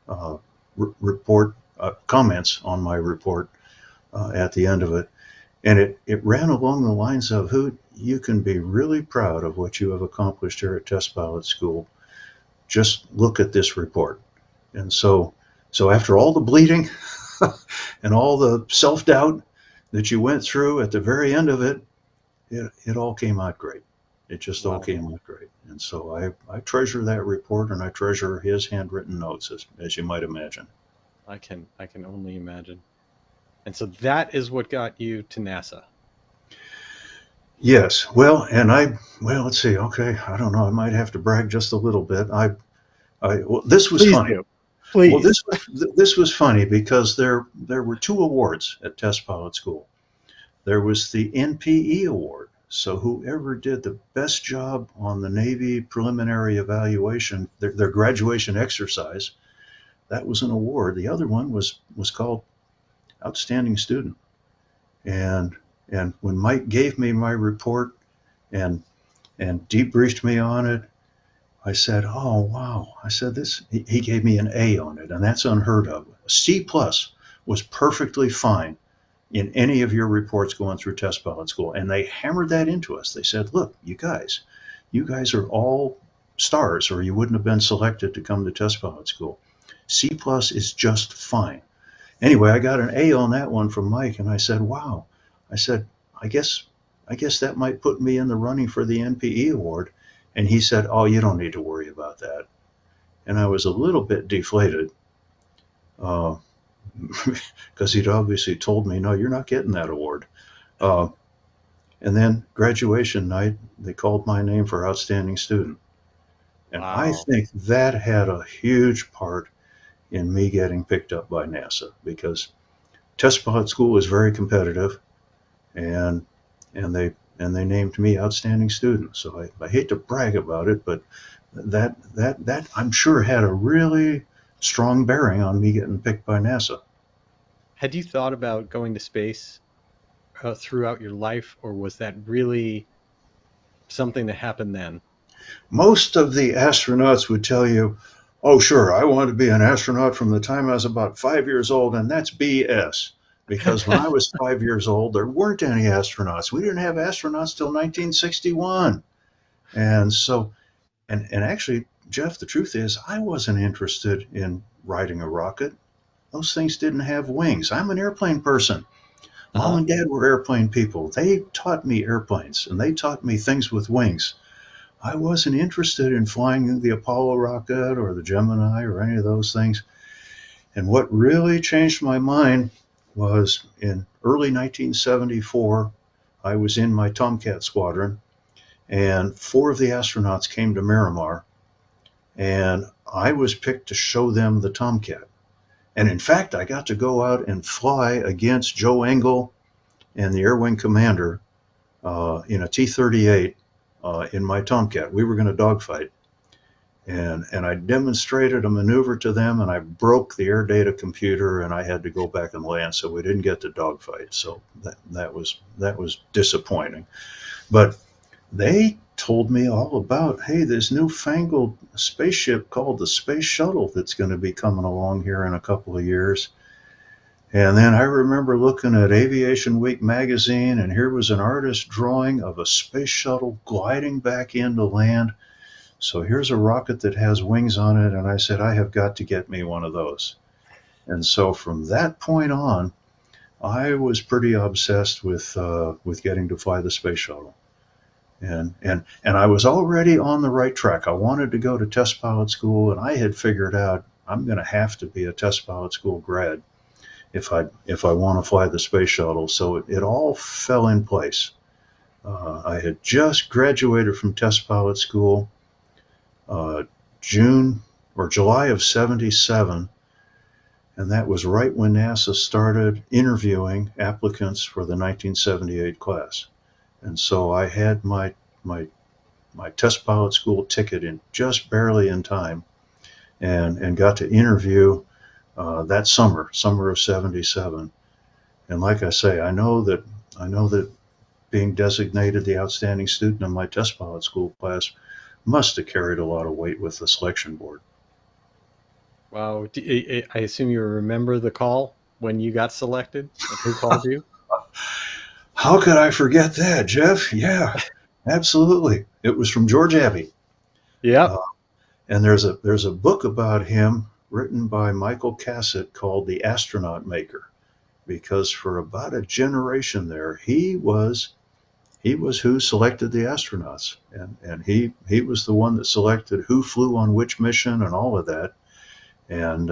report, comments on my report at the end of it. And it ran along the lines of, who you can be really proud of what you have accomplished here at Test Pilot School. Just look at this report. And so after all the bleeding and all the self-doubt that you went through at the very end of it, it all came out great. It just all came out great. And so I treasure that report, and I treasure his handwritten notes, as you might imagine. I can only imagine. And so that is what got you to NASA. Yes. Well, let's see. Okay. I don't know. I might have to brag just a little bit. Well, this was Please funny. do. Well, Please. this was funny because there were two awards at Test Pilot School. There was the NPE award. So whoever did the best job on the Navy preliminary evaluation, their graduation exercise, that was an award. The other one was called Outstanding Student. And and when Mike gave me my report and debriefed me on it, I said, "Oh wow!" I said, "This." He gave me an A on it, and that's unheard of. A C plus was perfectly fine in any of your reports going through Test Pilot School, and they hammered that into us. They said, "Look, you guys are all stars, or you wouldn't have been selected to come to Test Pilot School. C plus is just fine." Anyway, I got an A on that one from Mike, and I said, "Wow." I said, "I guess that might put me in the running for the NPE award." And he said, "Oh, you don't need to worry about that." And I was a little bit deflated because he'd obviously told me, "No, you're not getting that award." Uh, and then graduation night, they called my name for outstanding student. And I Wow. think that had a huge part in me getting picked up by NASA because Test Pilot School is very competitive, and they named me outstanding student. So I hate to brag about it, but that I'm sure had a really strong bearing on me getting picked by NASA. Had you thought about going to space throughout your life, or was that really something that happened then? Most of the astronauts would tell you, "Oh, sure, I wanted to be an astronaut from the time I was about 5 years old," and that's BS. Because when I was 5 years old, there weren't any astronauts. We didn't have astronauts till 1961. And so, and actually, Jeff, the truth is, I wasn't interested in riding a rocket. Those things didn't have wings. I'm an airplane person. Mom Uh-huh. and dad were airplane people. They taught me airplanes and they taught me things with wings. I wasn't interested in flying the Apollo rocket or the Gemini or any of those things. And what really changed my mind was in early 1974, I was in my Tomcat squadron, and four of the astronauts came to Miramar, and I was picked to show them the Tomcat. And in fact, I got to go out and fly against Joe Engle and the Air Wing Commander in a T-38 in my Tomcat. We were going to dogfight. And I demonstrated a maneuver to them, and I broke the air data computer, and I had to go back and land, so we didn't get to dogfight. So that was disappointing. But they told me all about, hey, this newfangled spaceship called the Space Shuttle that's going to be coming along here in a couple of years. And then I remember looking at Aviation Week magazine, and here was an artist drawing of a space shuttle gliding back into land. So here's a rocket that has wings on it, and I said, I have got to get me one of those. And so from that point on, I was pretty obsessed with getting to fly the space shuttle. And I was already on the right track. I wanted to go to test pilot school, and I had figured out I'm going to have to be a test pilot school grad if I want to fly the space shuttle. So it all fell in place. I had just graduated from test pilot school, uh, June or July of '77, and that was right when NASA started interviewing applicants for the 1978 class. And so I had my test pilot school ticket in just barely in time, and got to interview that summer of '77. And like I say, I know that being designated the outstanding student in my test pilot school class must have carried a lot of weight with the selection board. Wow. I assume you remember the call when you got selected and who called you? How could I forget that, Jeff? Yeah, absolutely. It was from George Abbey. Yep. Uh, and there's a book about him written by Michael Cassett called The Astronaut Maker, because for about a generation there, he was who selected the astronauts, and he was the one that selected who flew on which mission and all of that. And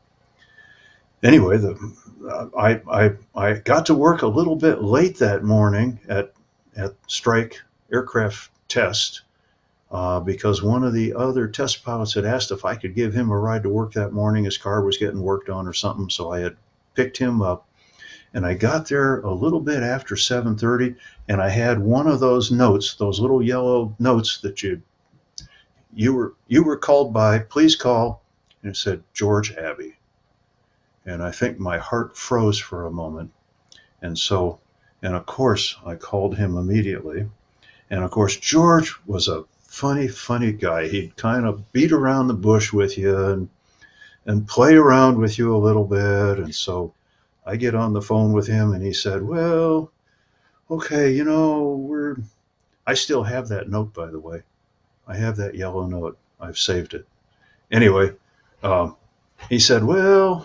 anyway, I got to work a little bit late that morning at at Strike Aircraft Test because one of the other test pilots had asked if I could give him a ride to work that morning. His car was getting worked on or something, so I had picked him up. And I got there a little bit after 7:30, and I had one of those notes, those little yellow notes that you were called by, please call, and it said George Abbey. And I think my heart froze for a moment. And of course, I called him immediately. And of course, George was a funny guy. He'd kind of beat around the bush with you and play around with you a little bit. And so I get on the phone with him, and he said, well, okay, I still have that note, by the way. I have that yellow note. I've saved it. Anyway, he said, well,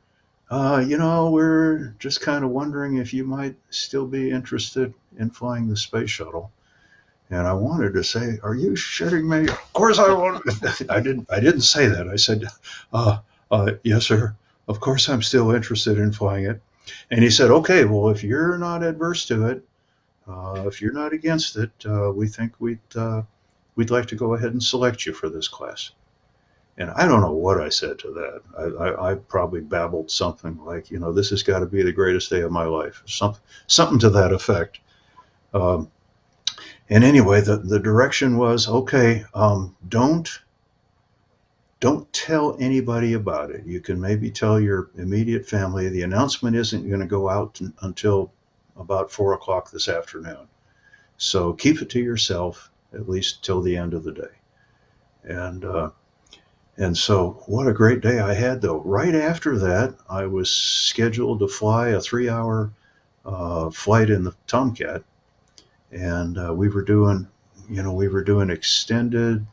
we're just kind of wondering if you might still be interested in flying the space shuttle. And I wanted to say, are you shitting me? Of course I want. I didn't say that. I said, yes, sir. Of course I'm still interested in flying it. And he said, okay, well, if you're not adverse to it, if you're not against it, we think we'd like to go ahead and select you for this class. And I don't know what I said to that. I probably babbled something like, this has got to be the greatest day of my life, something to that effect. And anyway, the direction was, okay, don't tell anybody about it. You can maybe tell your immediate family. The announcement isn't going to go out until about 4 o'clock this afternoon. So keep it to yourself, at least till the end of the day. And so what a great day I had, though. Right after that, I was scheduled to fly a 3-hour flight in the Tomcat. And we were doing extended,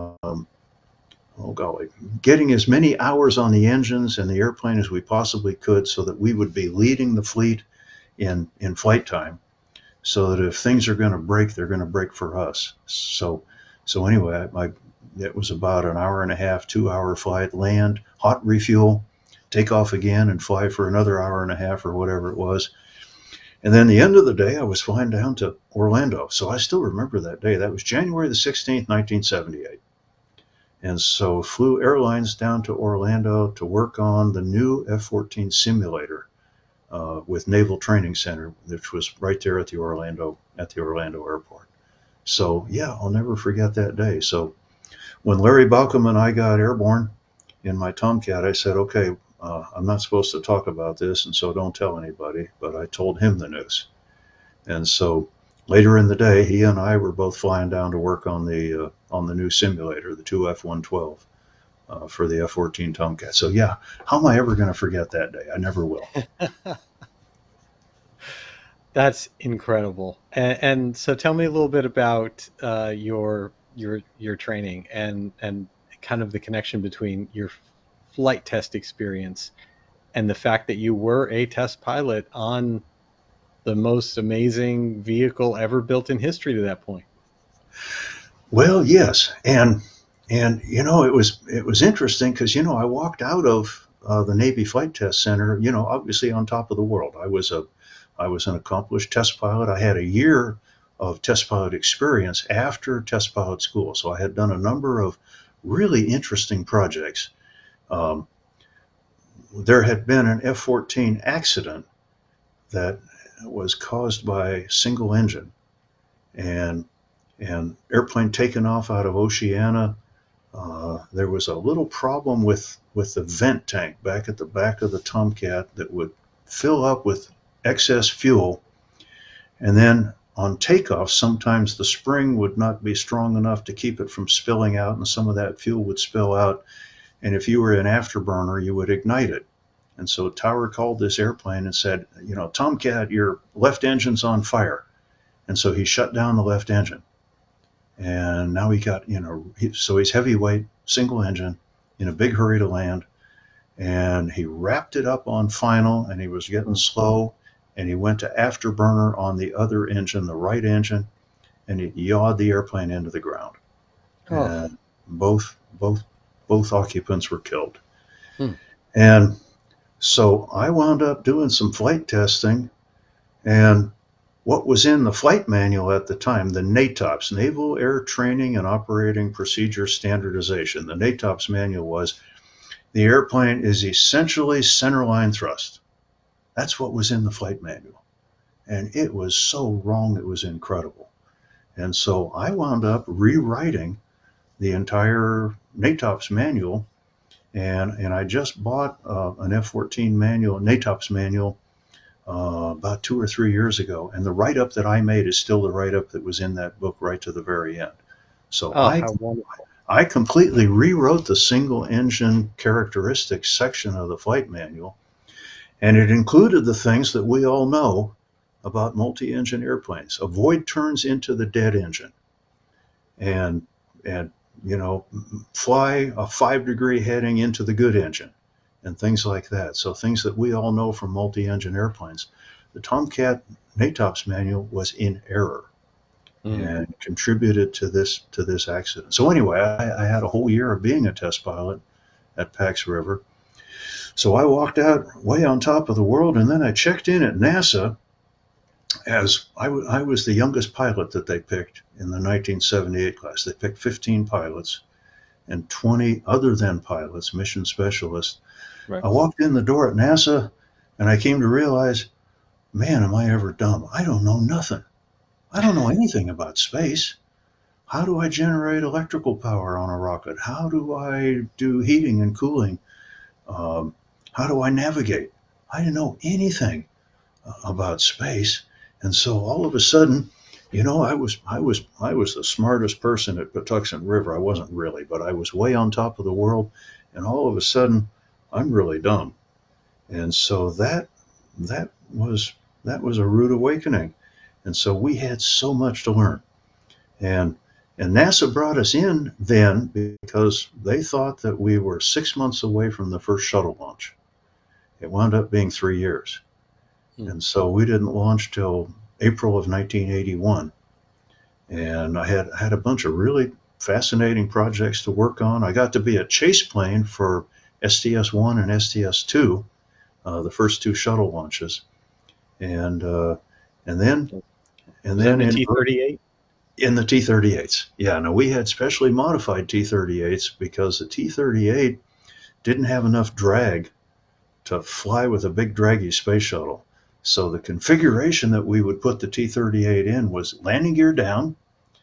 getting as many hours on the engines and the airplane as we possibly could, so that we would be leading the fleet in flight time, so that if things are going to break, they're going to break for us. So anyway, it was about an hour and a half, 2-hour flight, land, hot refuel, take off again and fly for another hour and a half or whatever it was. And then the end of the day, I was flying down to Orlando. So I still remember that day. That was January the 16th, 1978. And so flew airlines down to Orlando to work on the new F-14 simulator with Naval Training Center, which was right there at the Orlando airport. So yeah, I'll never forget that day. So when Larry Balcom and I got airborne in my Tomcat, I said, okay, I'm not supposed to talk about this, and so don't tell anybody, but I told him the news. And so later in the day, he and I were both flying down to work on the new simulator, the 2 F-112, for the F-14 Tomcat. So yeah, how am I ever going to forget that day? I never will. That's incredible. And so tell me a little bit about your training and kind of the connection between your flight test experience and the fact that you were a test pilot on the most amazing vehicle ever built in history to that point. Well, yes. And it was interesting because, I walked out of the Navy Flight Test Center, obviously on top of the world. I was an accomplished test pilot. I had a year of test pilot experience after test pilot school. So I had done a number of really interesting projects. There had been an F-14 accident that was caused by single engine, and airplane taken off out of Oceana. There was a little problem with the vent tank back at the back of the Tomcat that would fill up with excess fuel, and then on takeoff, sometimes the spring would not be strong enough to keep it from spilling out, and some of that fuel would spill out. And if you were an afterburner, you would ignite it. And so Tower called this airplane and said, Tomcat, your left engine's on fire. And so he shut down the left engine. And now he got, so he's heavyweight, single engine, in a big hurry to land. And he wrapped it up on final, and he was getting slow. And he went to afterburner on the other engine, the right engine, and it yawed the airplane into the ground. Oh. And both occupants were killed. And so I wound up doing some flight testing, and what was in the flight manual at the time, the NATOPS, Naval Air Training and Operating Procedure Standardization. The NATOPS manual was, the airplane is essentially centerline thrust. That's what was in the flight manual. And it was so wrong, it was incredible. And so I wound up rewriting the entire NATOPS manual, and I just bought an F-14 manual, NATOPS manual, about 2 or 3 years ago, and the write-up that I made is still the write-up that was in that book right to the very end. So how wonderful. I completely rewrote the single engine characteristics section of the flight manual, and it included the things that we all know about multi-engine airplanes. Avoid turns into the dead engine, and fly a 5-degree heading into the good engine, and things like that. So things that we all know from multi-engine airplanes. The Tomcat NATOPS manual was in error and contributed to this accident. So anyway, I had a whole year of being a test pilot at Pax River. So I walked out way on top of the world, and then I checked in at NASA as I was the youngest pilot that they picked in the 1978 class. They picked 15 pilots and 20 other than pilots, mission specialists. Right. I walked in the door at NASA, and I came to realize, man, am I ever dumb? I don't know nothing. I don't know anything about space. How do I generate electrical power on a rocket? How do I do heating and cooling? How do I navigate? I didn't know anything about space. And so all of a sudden, I was the smartest person at Patuxent River. I wasn't really, but I was way on top of the world. And all of a sudden, I'm really dumb. And so that was a rude awakening. And so we had so much to learn. And NASA brought us in then because they thought that we were 6 months away from the first shuttle launch. It wound up being 3 years. And so we didn't launch till April of 1981. And I had a bunch of really fascinating projects to work on. I got to be a chase plane for STS-1 and STS-2, the first 2 shuttle launches. And then in the T-38? In the T-38s. Yeah, no, we had specially modified T-38s because the T-38 didn't have enough drag to fly with a big draggy space shuttle. So the configuration that we would put the T-38 in was landing gear down,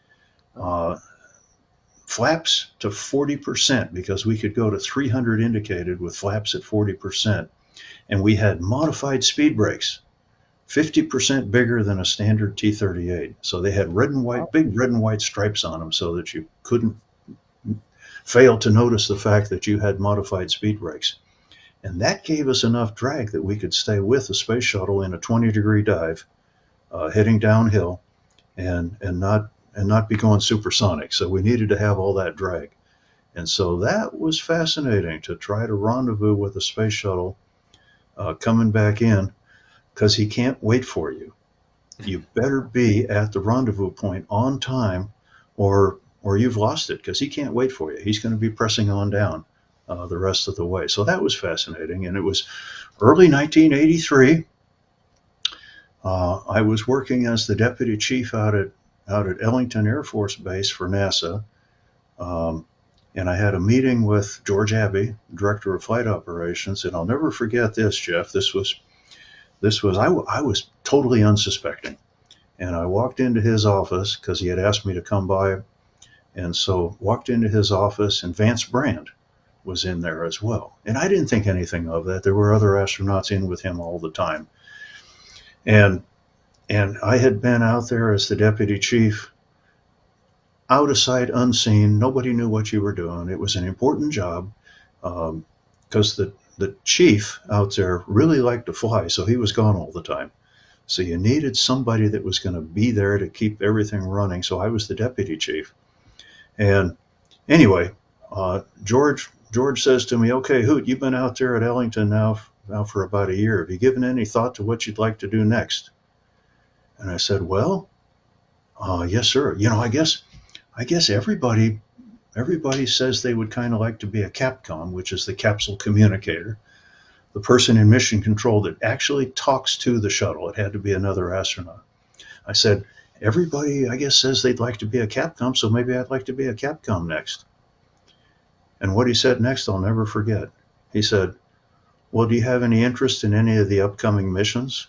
flaps to 40%, because we could go to 300 indicated with flaps at 40%. And we had modified speed brakes, 50% bigger than a standard T-38. So they had big red and white stripes on them so that you couldn't fail to notice the fact that you had modified speed brakes. And that gave us enough drag that we could stay with the space shuttle in a 20-degree dive, heading downhill, and not be going supersonic. So we needed to have all that drag. And so that was fascinating to try to rendezvous with the space shuttle coming back in, because he can't wait for you. You better be at the rendezvous point on time, or you've lost it, because he can't wait for you. He's going to be pressing on down the rest of the way. So that was fascinating. And it was early 1983. I was working as the deputy chief out at Ellington Air Force Base for NASA. And I had a meeting with George Abbey, director of flight operations. And I'll never forget this, Jeff. I was totally unsuspecting. And I walked into his office because he had asked me to come by. And so walked into his office, and Vance Brand was in there as well. And I didn't think anything of that. There were other astronauts in with him all the time. And I had been out there as the deputy chief, out of sight, unseen. Nobody knew what you were doing. It was an important job because the chief out there really liked to fly, so he was gone all the time. So you needed somebody that was going to be there to keep everything running. So I was the deputy chief. And anyway, George says to me, "Okay, Hoot, you've been out there at Ellington now for about a year. Have you given any thought to what you'd like to do next?" And I said, "Well, yes, sir. I guess everybody says they would kind of like to be a CAPCOM, which is the capsule communicator, the person in mission control that actually talks to the shuttle. It had to be another astronaut. I said, everybody, I guess, says they'd like to be a Capcom, so maybe I'd like to be a Capcom next. And what he said next, I'll never forget. He said, well, do you have any interest in any of the upcoming missions?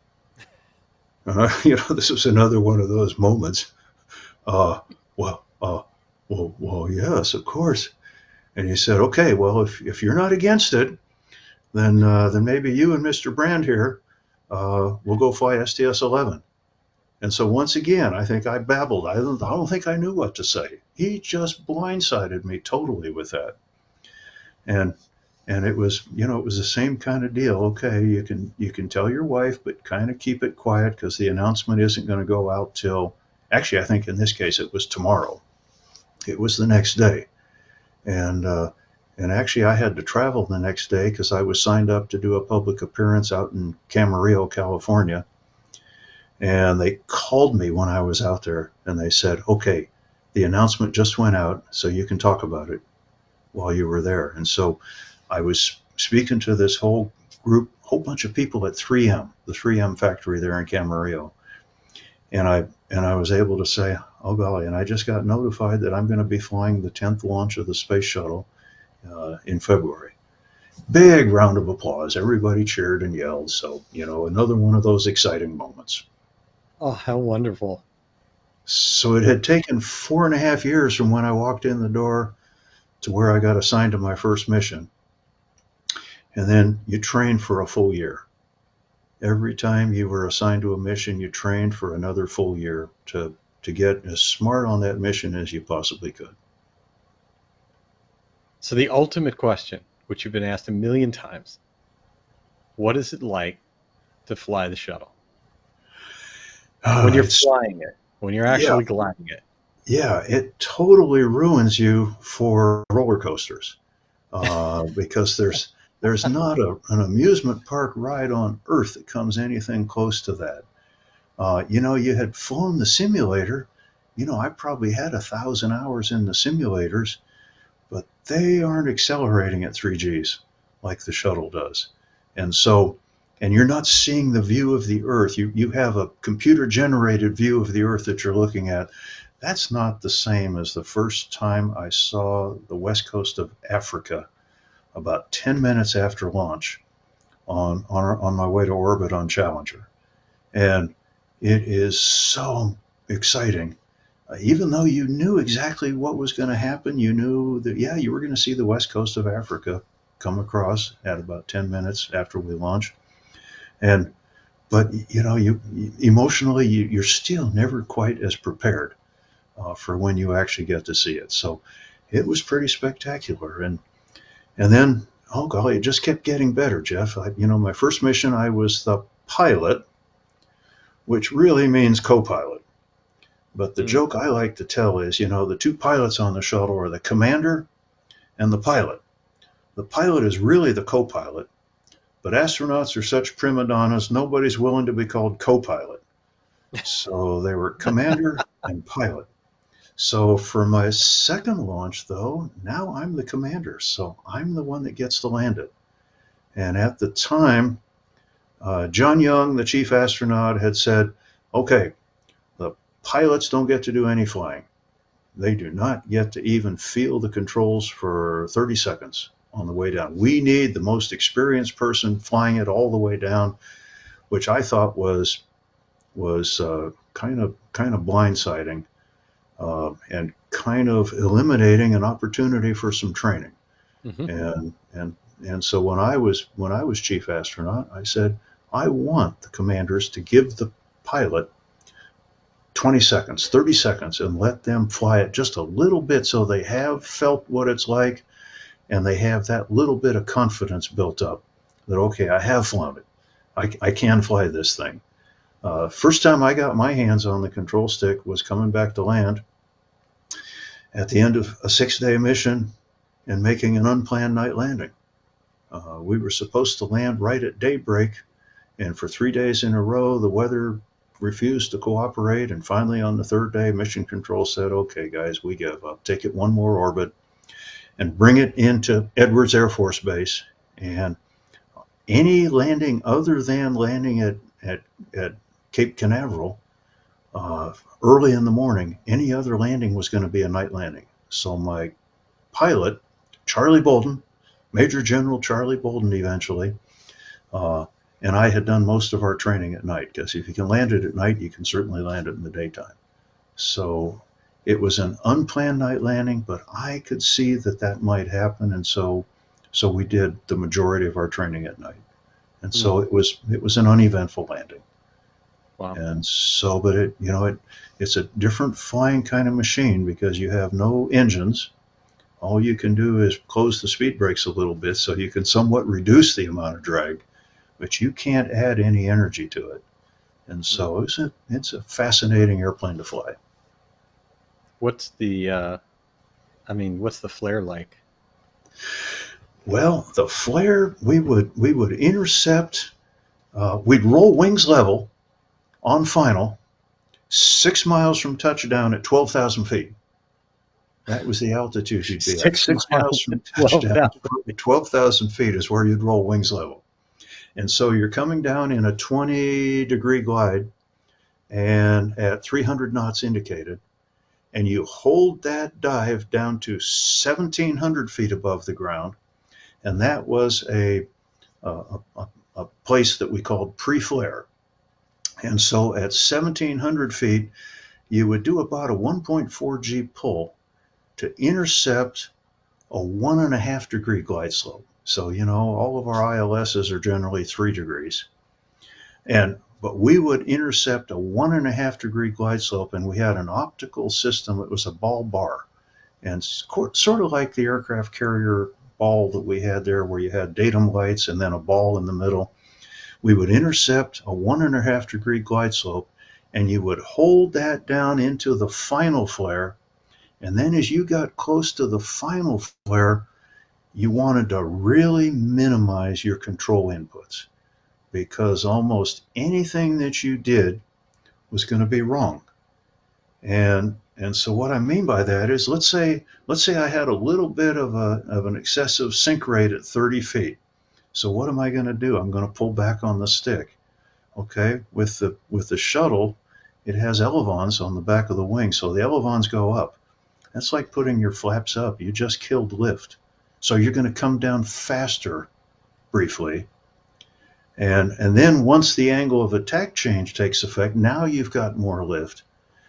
This was another one of those moments. Uh, well, uh, well, yes, of course. And he said, okay, well, if you're not against it, then maybe you and Mr. Brand here will go fly STS-11. And so once again, I think I babbled. I don't think I knew what to say. He just blindsided me totally with that. And it was, it was the same kind of deal. Okay, you can tell your wife, but kind of keep it quiet because the announcement isn't going to go out till, actually, I think in this case it was tomorrow. It was the next day. And actually I had to travel the next day because I was signed up to do a public appearance out in Camarillo, California. And they called me when I was out there and they said, okay, the announcement just went out, so you can talk about it while you were there. And so I was speaking to this whole bunch of people at 3M, the 3M factory there in Camarillo. And I was able to say, oh golly, and I just got notified that I'm going to be flying the 10th launch of the space shuttle in February. Big round of applause. Everybody cheered and yelled. So, another one of those exciting moments. Oh, how wonderful. So it had taken 4.5 years from when I walked in the door to where I got assigned to my first mission. And then you trained for a full year. Every time you were assigned to a mission, you trained for another full year to get as smart on that mission as you possibly could. So the ultimate question, which you've been asked a million times, what is it like to fly the shuttle? When you're flying it, when you're actually gliding it. Yeah, it totally ruins you for roller coasters because there's not an amusement park ride on Earth that comes anything close to that. You had flown the simulator. I probably had 1,000 hours in the simulators, but they aren't accelerating at 3Gs like the shuttle does. And you're not seeing the view of the Earth. You have a computer-generated view of the Earth that you're looking at. That's not the same as the first time I saw the west coast of Africa about 10 minutes after launch on my way to orbit on Challenger. And it is so exciting. Even though you knew exactly what was going to happen, you knew that, you were going to see the west coast of Africa come across at about 10 minutes after we launched. But you emotionally, you're still never quite as prepared for when you actually get to see it. So it was pretty spectacular. And then, oh golly, it just kept getting better, Jeff. My first mission, I was the pilot, which really means co-pilot. But the joke I like to tell is, the two pilots on the shuttle are the commander and the pilot. The pilot is really the co-pilot, but astronauts are such prima donnas, nobody's willing to be called co-pilot. So they were commander and pilot. So for my second launch, though, now I'm the commander. So I'm the one that gets to land it. And at the time, John Young, the chief astronaut, had said, okay, the pilots don't get to do any flying. They do not get to even feel the controls for 30 seconds on the way down. We need the most experienced person flying it all the way down, which I thought was kind of blindsiding and kind of eliminating an opportunity for some training. Mm-hmm. And so when I was chief astronaut, I said, I want the commanders to give the pilot 20 seconds, 30 seconds, and let them fly it just a little bit so they have felt what it's like, and they have that little bit of confidence built up that, okay, I have flown it. I can fly this thing. First time I got my hands on the control stick was coming back to land at the end of a 6-day mission and making an unplanned night landing. We were supposed to land right at daybreak, and for 3 days in a row, the weather refused to cooperate. And finally, on the third day, mission control said, okay, guys, we give up. Take it one more orbit and bring it into Edwards Air Force Base. And any landing other than landing at Cape Canaveral early in the morning. Any other landing was going to be a night landing. So my pilot, Charlie Bolden, Major General Charlie Bolden eventually, uh, and I had done most of our training at night, because if you can land it at night, you can certainly land it in the daytime. So it was an unplanned night landing, but I could see that that might happen, and so we did the majority of our training at night, and so it was an uneventful landing. Wow. And so, but it's a different flying kind of machine, because you have no engines. All you can do is close the speed brakes a little bit so you can somewhat reduce the amount of drag, but you can't add any energy to it. And so it's a fascinating airplane to fly. What's the what's the flare like? Well, the flare, we would intercept. We'd roll wings level on final, 6 miles from touchdown at 12,000 feet. That was the altitude you'd be at. 6 miles from touchdown, 12,000 feet is where you'd roll wings level. And so you're coming down in a 20-degree glide and at 300 knots indicated, and you hold that dive down to 1,700 feet above the ground. And that was a place that we called pre-flare. And so at 1,700 feet, you would do about a 1.4 G pull to intercept a 1.5 degree glide slope. So, all of our ILSs are generally 3 degrees. But we would intercept a 1.5 degree glide slope, and we had an optical system. It was a ball bar, and sort of like the aircraft carrier ball that we had there, where you had datum lights and then a ball in the middle. We would intercept a 1.5 degree glide slope, and you would hold that down into the final flare. And then as you got close to the final flare, you wanted to really minimize your control inputs, because almost anything that you did was going to be wrong. And so what I mean by that is, let's say I had a little bit of an excessive sink rate at 30 feet. So what am I going to do? I'm going to pull back on the stick. Okay, with the shuttle, it has elevons on the back of the wing, so the elevons go up. That's like putting your flaps up. You just killed lift. So you're going to come down faster briefly. And then once the angle of attack change takes effect, now you've got more lift.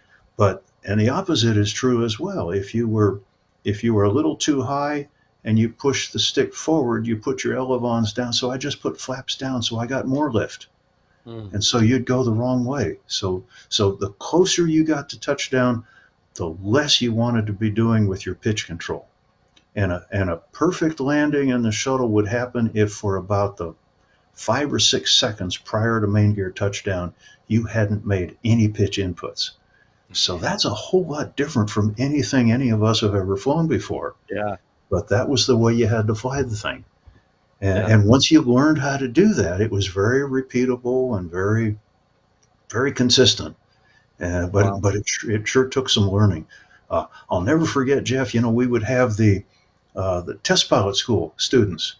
And the opposite is true as well. If you were a little too high and you push the stick forward, you put your elevons down. So I just put flaps down, so I got more lift. And so you'd go the wrong way. So the closer you got to touchdown, the less you wanted to be doing with your pitch control. And a perfect landing in the shuttle would happen if, for about the 5 or 6 seconds prior to main gear touchdown, you hadn't made any pitch inputs. So that's a whole lot different from anything any of us have ever flown before. Yeah. But that was the way you had to fly the thing. And once you learned how to do that, it was very repeatable and very, very consistent. But it sure took some learning. I'll never forget, Jeff, we would have the test pilot school students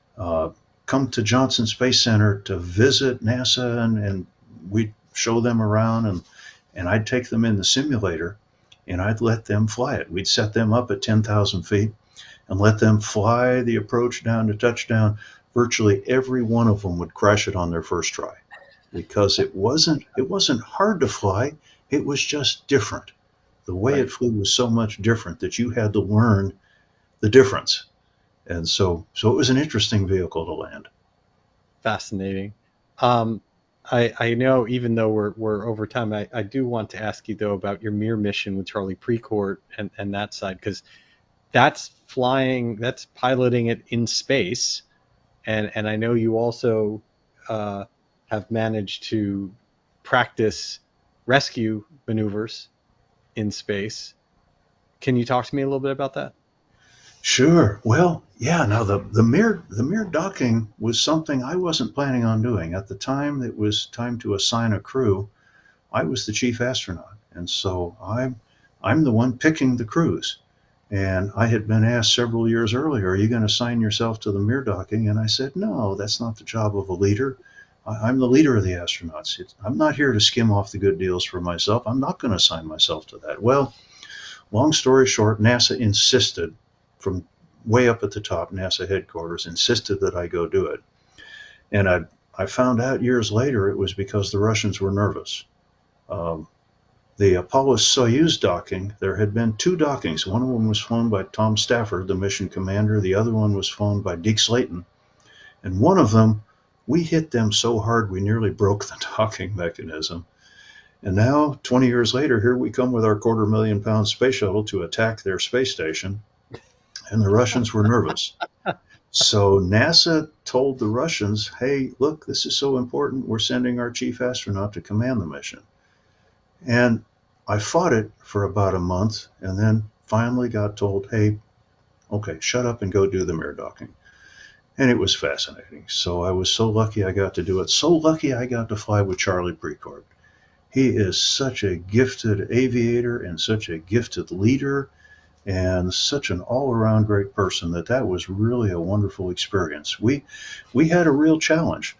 come to Johnson Space Center to visit NASA, and we'd show them around, and I'd take them in the simulator and I'd let them fly it. We'd set them up at 10,000 feet and let them fly the approach down to touchdown. Virtually every one of them would crash it on their first try, because it wasn't hard to fly. It was just different. The way it flew was so much different that you had to learn the difference. And so it was an interesting vehicle to land. Fascinating. I know, even though we're over time, I do want to ask you, though, about your Mir mission with Charlie Precourt and that side, because that's piloting it in space. And I know you also have managed to practice rescue maneuvers in space. Can you talk to me a little bit about that? Sure. Well, yeah. Now the Mir docking was something I wasn't planning on doing. At the time it was time to assign a crew, I was the chief astronaut, and so I'm the one picking the crews. And I had been asked several years earlier, "Are you going to assign yourself to the Mir docking?" And I said, "No, that's not the job of a leader. I'm the leader of the astronauts. I'm not here to skim off the good deals for myself. I'm not going to assign myself to that. Well, long story short, NASA insisted, from way up at the top, NASA headquarters insisted that I go do it. And I found out years later it was because the Russians were nervous. The Apollo-Soyuz docking, there had been two dockings. One of them was flown by Tom Stafford, the mission commander. The other one was flown by Deke Slayton. And one of them, we hit them so hard we nearly broke the docking mechanism. And now, 20 years later, here we come with our 250,000-pound space shuttle to attack their space station. And the Russians were nervous. So NASA told the Russians, hey, look, this is so important. We're sending our chief astronaut to command the mission. And I fought it for about a month and then finally got told, hey, okay, shut up and go do the mirror docking. And it was fascinating. So I was so lucky I got to do it. So lucky I got to fly with Charlie Precourt. He is such a gifted aviator and such a gifted leader and such an all-around great person that was really a wonderful experience. We had a real challenge.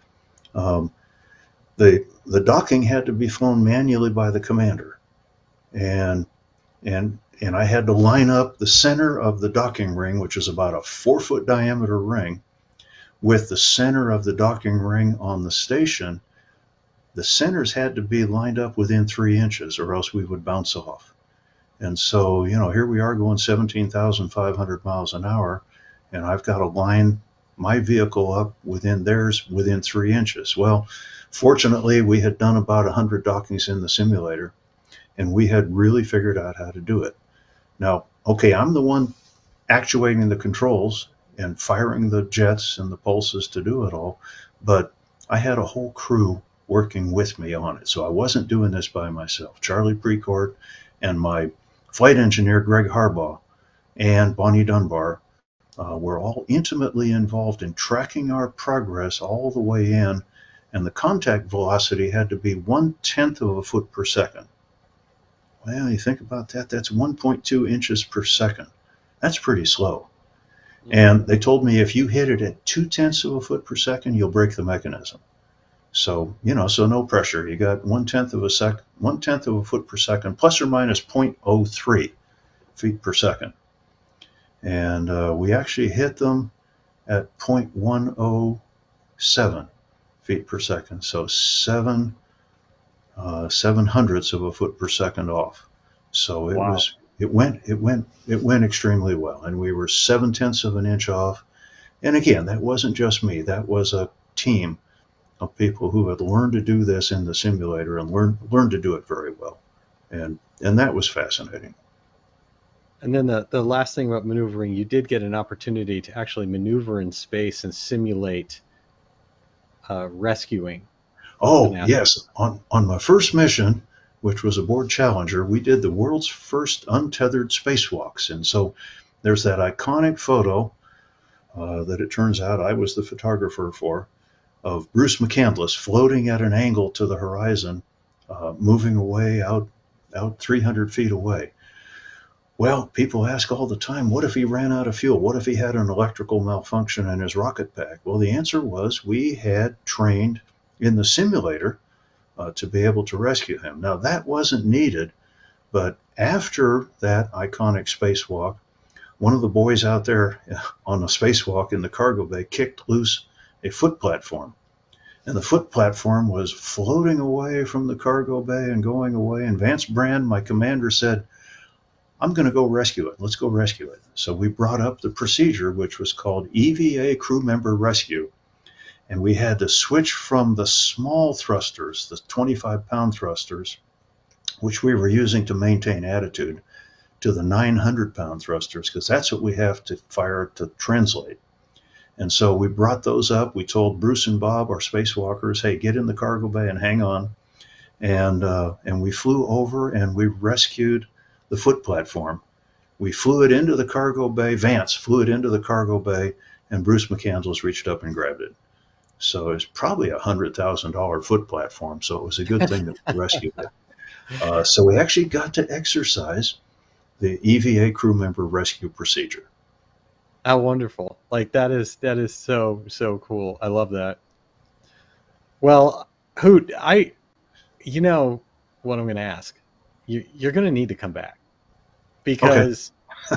The docking had to be flown manually by the commander, and I had to line up the center of the docking ring, which is about a 4-foot diameter ring, with the center of the docking ring on the station. The centers had to be lined up within 3 inches, or else we would bounce off. And so, here we are going 17,500 miles an hour, and I've got to line my vehicle up within theirs within 3 inches. Well, fortunately, we had done about 100 dockings in the simulator, and we had really figured out how to do it. Now, okay, I'm the one actuating the controls and firing the jets and the pulses to do it all, but I had a whole crew working with me on it. So I wasn't doing this by myself. Charlie Precourt and my flight engineer, Greg Harbaugh, and Bonnie Dunbar were all intimately involved in tracking our progress all the way in, and the contact velocity had to be 1/10 of a foot per second. Well, you think about that, that's 1.2 inches per second. That's pretty slow. And they told me if you hit it at 2/10 of a foot per second, you'll break the mechanism. So, so no pressure. You got 1/10 of a foot per second, plus or minus 0.03 feet per second. And we actually hit them at 0.107 feet per second. So 7 hundredths of a foot per second off. So it went extremely well. And we were 7/10 of an inch off. And again, that wasn't just me. That was a team of people who had learned to do this in the simulator and learned to do it very well. And that was fascinating. And then the last thing about maneuvering, you did get an opportunity to actually maneuver in space and simulate rescuing. Oh, yes. On my first mission, which was aboard Challenger, we did the world's first untethered spacewalks. And so there's that iconic photo that it turns out I was the photographer for, of Bruce McCandless floating at an angle to the horizon, moving away out 300 feet away. Well, people ask all the time, what if he ran out of fuel? What if he had an electrical malfunction in his rocket pack? Well, the answer was we had trained in the simulator to be able to rescue him. Now, that wasn't needed, but after that iconic spacewalk, one of the boys out there on the spacewalk in the cargo bay kicked loose a foot platform. And the foot platform was floating away from the cargo bay and going away. And Vance Brand, my commander, said, I'm going to go rescue it. Let's go rescue it. So we brought up the procedure, which was called EVA crew member rescue. And we had to switch from the small thrusters, the 25-pound thrusters, which we were using to maintain attitude, to the 900-pound thrusters, because that's what we have to fire to translate. And so we brought those up. We told Bruce and Bob, our spacewalkers, hey, get in the cargo bay and hang on. And we flew over and we rescued the foot platform. We flew it into the cargo bay. Vance flew it into the cargo bay, and Bruce McCandless reached up and grabbed it. So it was probably a $100,000 foot platform. So it was a good thing that we rescued it. So we actually got to exercise the EVA crew member rescue procedure. How wonderful. Like that is so cool. I love that. Well, Hoot, you know what I'm going to ask. You're going to need to come back Okay. because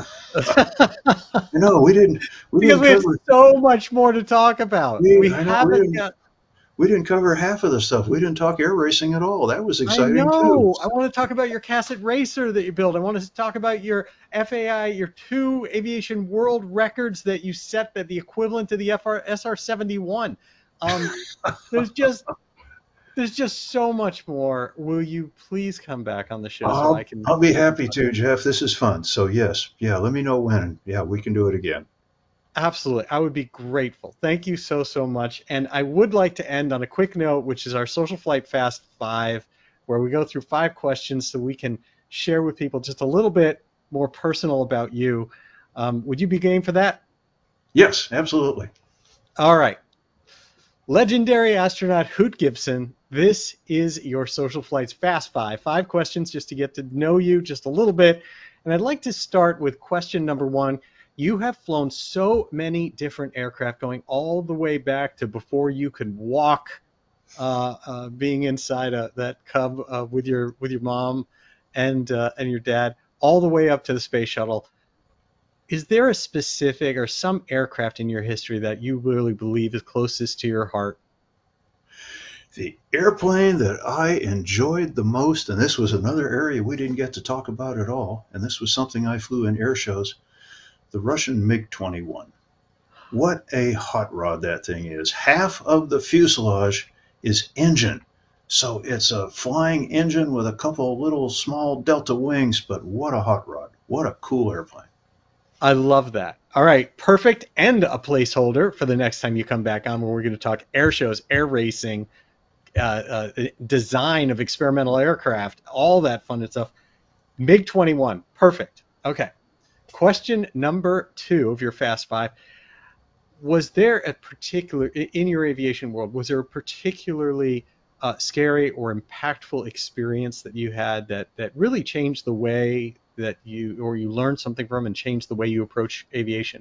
No, we because didn't we have cover. so much more to talk about. We I know haven't got. we didn't cover half of the stuff. We didn't talk air racing at all. That was I exciting too. know. I want to talk about your Cassett Racer that you built. I want to talk about your FAI, your 2 aviation world records that you set that the equivalent to the SR-71. Um, there's just there's just so much more. Will you please come back on the show so I can I'll be we can happy talk? to, Jeff. This is fun. So yes, yeah. Let me know when. Yeah, we can do it again. Absolutely. I would be grateful. Thank you so, so much. And I would like to end on a quick note, which is our Social Flight Fast 5, where we go through 5 questions so we can share with people just a little bit more personal about you. Would you be game for that? Yes, absolutely. All right. Legendary astronaut Hoot Gibson, this is your Social Flights Fast 5. 5 questions just to get to know you just a little bit. And I'd like to start with question number 1. You have flown so many different aircraft going all the way back to before you could walk, being inside that Cub with your mom and your dad, all the way up to the space shuttle. Is there a specific or some aircraft in your history that you really believe is closest to your heart? The airplane that I enjoyed the most, and this was another area we didn't get to talk about at all, and this was something I flew in air shows, the Russian MiG-21. What a hot rod that thing is. Half of the fuselage is engine. So it's a flying engine with a couple of little small delta wings, but what a hot rod. What a cool airplane. I love that. All right, perfect. And a placeholder for the next time you come back on, where we're going to talk air shows, air racing, design of experimental aircraft, all that fun stuff. MiG-21, perfect. Okay. Question number 2 of your Fast 5. Was there a particular, in your aviation world, was there a particularly scary or impactful experience that you had that really changed the way that you learned something from and changed the way you approach aviation?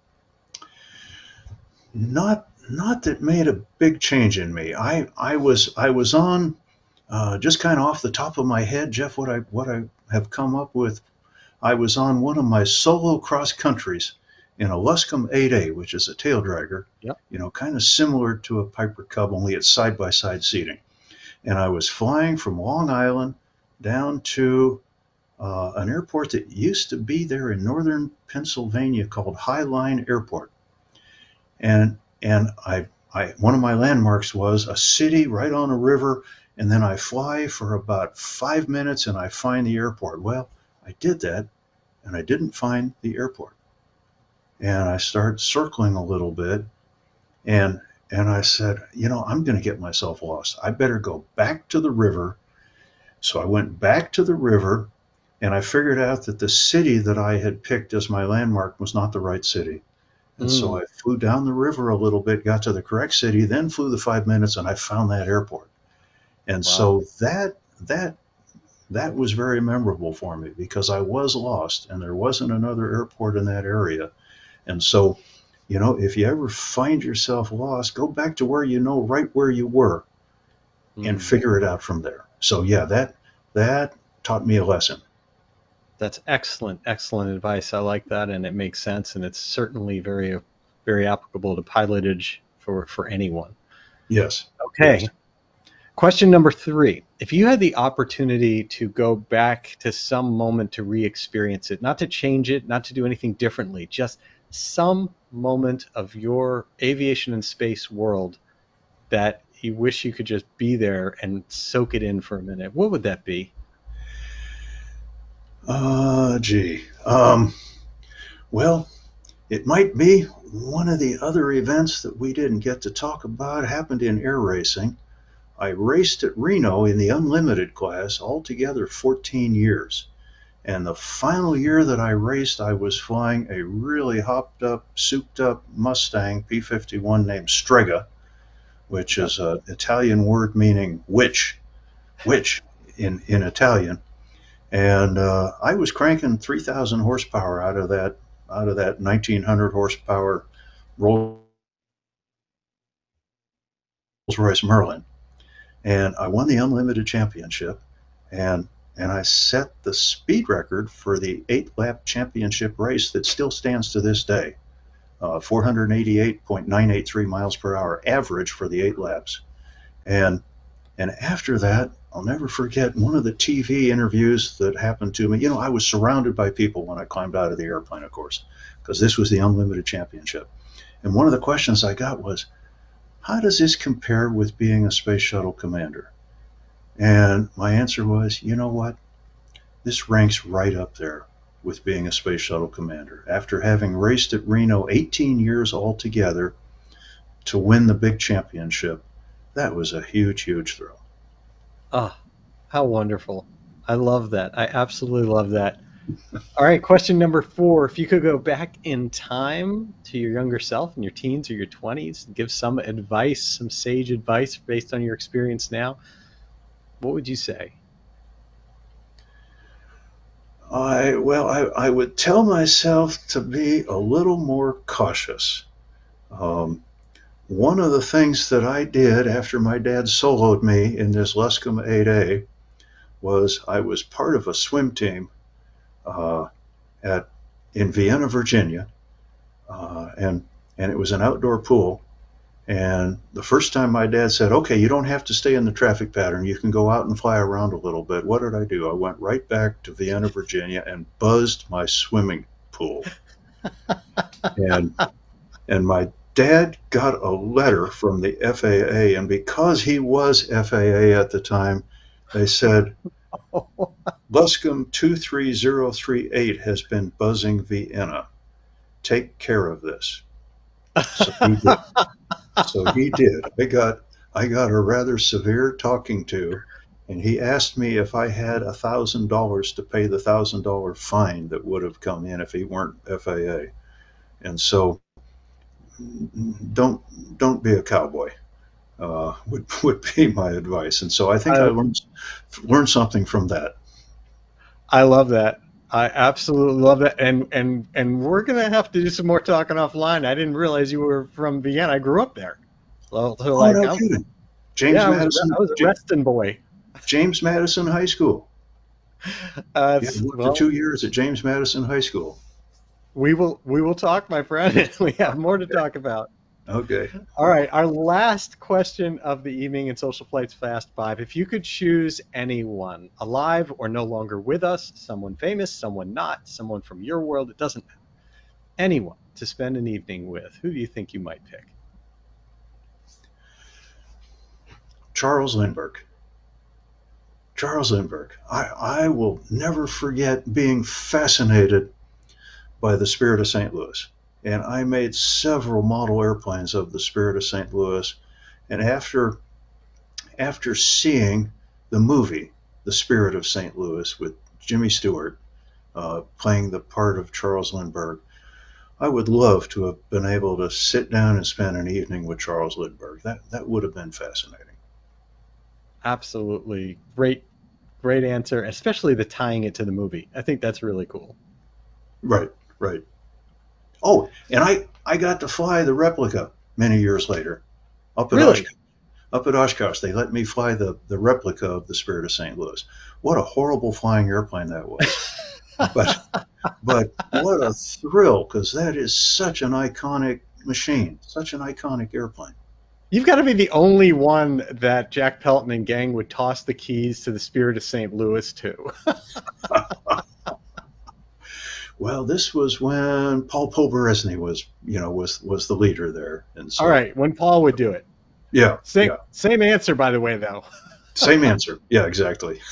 Not that made a big change in me. I was on just kind of off the top of my head, Jeff. What I have come up with. I was on one of my solo cross countries in a Luscombe 8A, which is a tail dragger. Yep. Kind of similar to a Piper Cub, only it's side by side seating. And I was flying from Long Island down to an airport that used to be there in northern Pennsylvania called Highline Airport. And I one of my landmarks was a city right on a river, and then I fly for about 5 minutes and I find the airport. Well, I did that, and I didn't find the airport. And I started circling a little bit, and I said, I'm going to get myself lost. I better go back to the river. So I went back to the river, and I figured out that the city that I had picked as my landmark was not the right city. And so I flew down the river a little bit, got to the correct city, then flew the 5 minutes, and I found that airport. And Wow. so that was very memorable for me because I was lost and there wasn't another airport in that area. And so, if you ever find yourself lost, go back to where right where you were and figure it out from there. So yeah, that taught me a lesson. That's excellent, excellent advice. I like that, and it makes sense, and it's certainly very, very applicable to pilotage for anyone. Yes. Okay. Yes. Question number 3. If you had the opportunity to go back to some moment to re-experience it, not to change it, not to do anything differently, just some moment of your aviation and space world that you wish you could just be there and soak it in for a minute, what would that be? Gee. Well, it might be one of the other events that we didn't get to talk about happened in air racing. I raced at Reno in the unlimited class altogether 14 years. And the final year that I raced, I was flying a really hopped up, souped up Mustang P-51 named Strega, which is an Italian word meaning witch in Italian. And I was cranking 3,000 horsepower out of that 1,900 horsepower Rolls-Royce Merlin. and I won the Unlimited Championship, and I set the speed record for the 8-lap championship race that still stands to this day, 488.983 miles per hour average for the 8 laps. And after that, I'll never forget one of the TV interviews that happened to me. You know, I was surrounded by people when I climbed out of the airplane, of course, because this was the Unlimited Championship. And one of the questions I got was, how does this compare with being a space shuttle commander? And my answer was, you know what? This ranks right up there with being a space shuttle commander. After having raced at Reno 18 years altogether to win the big championship, that was a huge, huge thrill. Oh, how wonderful. I love that. I absolutely love that. All right, question number 4. If you could go back in time to your younger self in your teens or your 20s and give some advice, some sage advice based on your experience now, what would you say? I would tell myself to be a little more cautious. One of the things that I did after my dad soloed me in this Luscombe 8A was I was part of a swim team uh, in Vienna, Virginia, and it was an outdoor pool. And the first time my dad said, "Okay, you don't have to stay in the traffic pattern. You can go out and fly around a little bit." What did I do? I went right back to Vienna, Virginia, and buzzed my swimming pool. and my dad got a letter from the FAA, and because he was FAA at the time, they said, Luscombe 23038 has been buzzing Vienna. Take care of this. So he did. I got a rather severe talking to, and he asked me if I had $1,000 to pay the $1,000 fine that would have come in if he weren't FAA. And so, don't be a cowboy. Would be my advice. And so I think I learned something from that. I love that. I absolutely love that. And we're gonna have to do some more talking offline. I didn't realize you were from Vienna. I grew up there. So like, no kidding. I was a Reston boy. James Madison High School. I worked for 2 years at James Madison High School. We will talk, my friend. We have more to talk about. Okay. All right. Our last question of the evening in Social Flight's Fast Five. If you could choose anyone, alive or no longer with us, someone famous, someone not, someone from your world, it doesn't matter, anyone to spend an evening with, who do you think you might pick? Charles Lindbergh. Charles Lindbergh. I will never forget being fascinated by the Spirit of St. Louis. And I made several model airplanes of the Spirit of St. Louis. And after seeing the movie, The Spirit of St. Louis, with Jimmy Stewart playing the part of Charles Lindbergh, I would love to have been able to sit down and spend an evening with Charles Lindbergh. That would have been fascinating. Absolutely. Great answer, especially the tying it to the movie. I think that's really cool. Right. Oh, and I got to fly the replica many years later up at Oshkosh. They let me fly the replica of the Spirit of St. Louis. What a horrible flying airplane that was. but what a thrill, because that is such an iconic machine, such an iconic airplane. You've got to be the only one that Jack Pelton and gang would toss the keys to the Spirit of St. Louis to. Well, this was when Paul Poberezny was the leader there. And so, all right, when Paul would do it. Yeah. Same answer, by the way, though. Same answer. Yeah, exactly.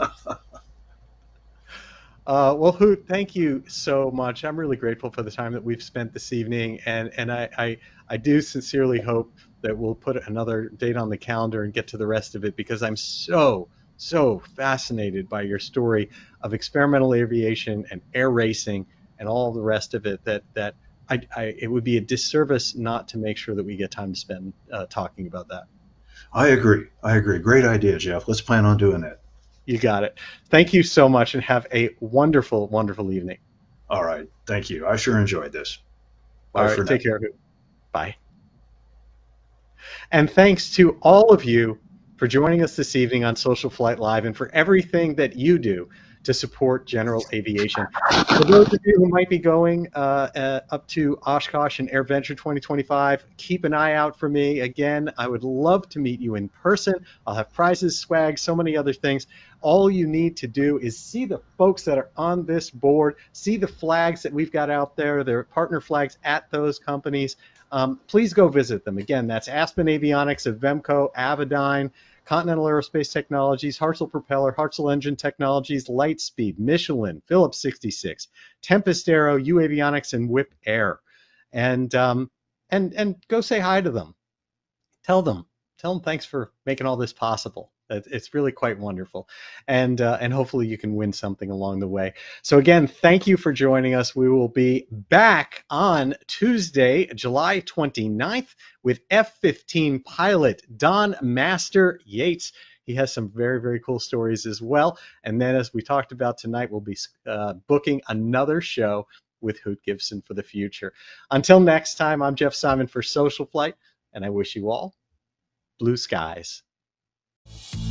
Well, Hoot, thank you so much. I'm really grateful for the time that we've spent this evening, and I do sincerely hope that we'll put another date on the calendar and get to the rest of it, because I'm so fascinated by your story of experimental aviation and air racing and all the rest of it that it would be a disservice not to make sure that we get time to spend talking about that. I agree. Great idea, Jeff. Let's plan on doing that. You got it. Thank you so much, and have a wonderful, wonderful evening. All right. Thank you. I sure enjoyed this. Bye. All right. Take care. Bye. And thanks to all of you for joining us this evening on Social Flight Live and for everything that you do to support general aviation. For those of you who might be going up to Oshkosh and AirVenture 2025, keep an eye out for me. Again, I would love to meet you in person. I'll have prizes, swag, so many other things. All you need to do is see the folks that are on this board, see the flags that we've got out there, their partner flags at those companies. Please go visit them. Again, that's Aspen Avionics, Avemco, Avidyne, Continental Aerospace Technologies, Hartzell Propeller, Hartzell Engine Technologies, Lightspeed, Michelin, Phillips 66, Tempest Aero, U Avionics, and Whip Air. And go say hi to them. Tell them thanks for making all this possible. It's really quite wonderful. And hopefully you can win something along the way. So again, thank you for joining us. We will be back on Tuesday, July 29th with F-15 pilot Don Master Yates. He has some very, very cool stories as well. And then as we talked about tonight, we'll be booking another show with Hoot Gibson for the future. Until next time, I'm Jeff Simon for Social Flight, and I wish you all blue skies.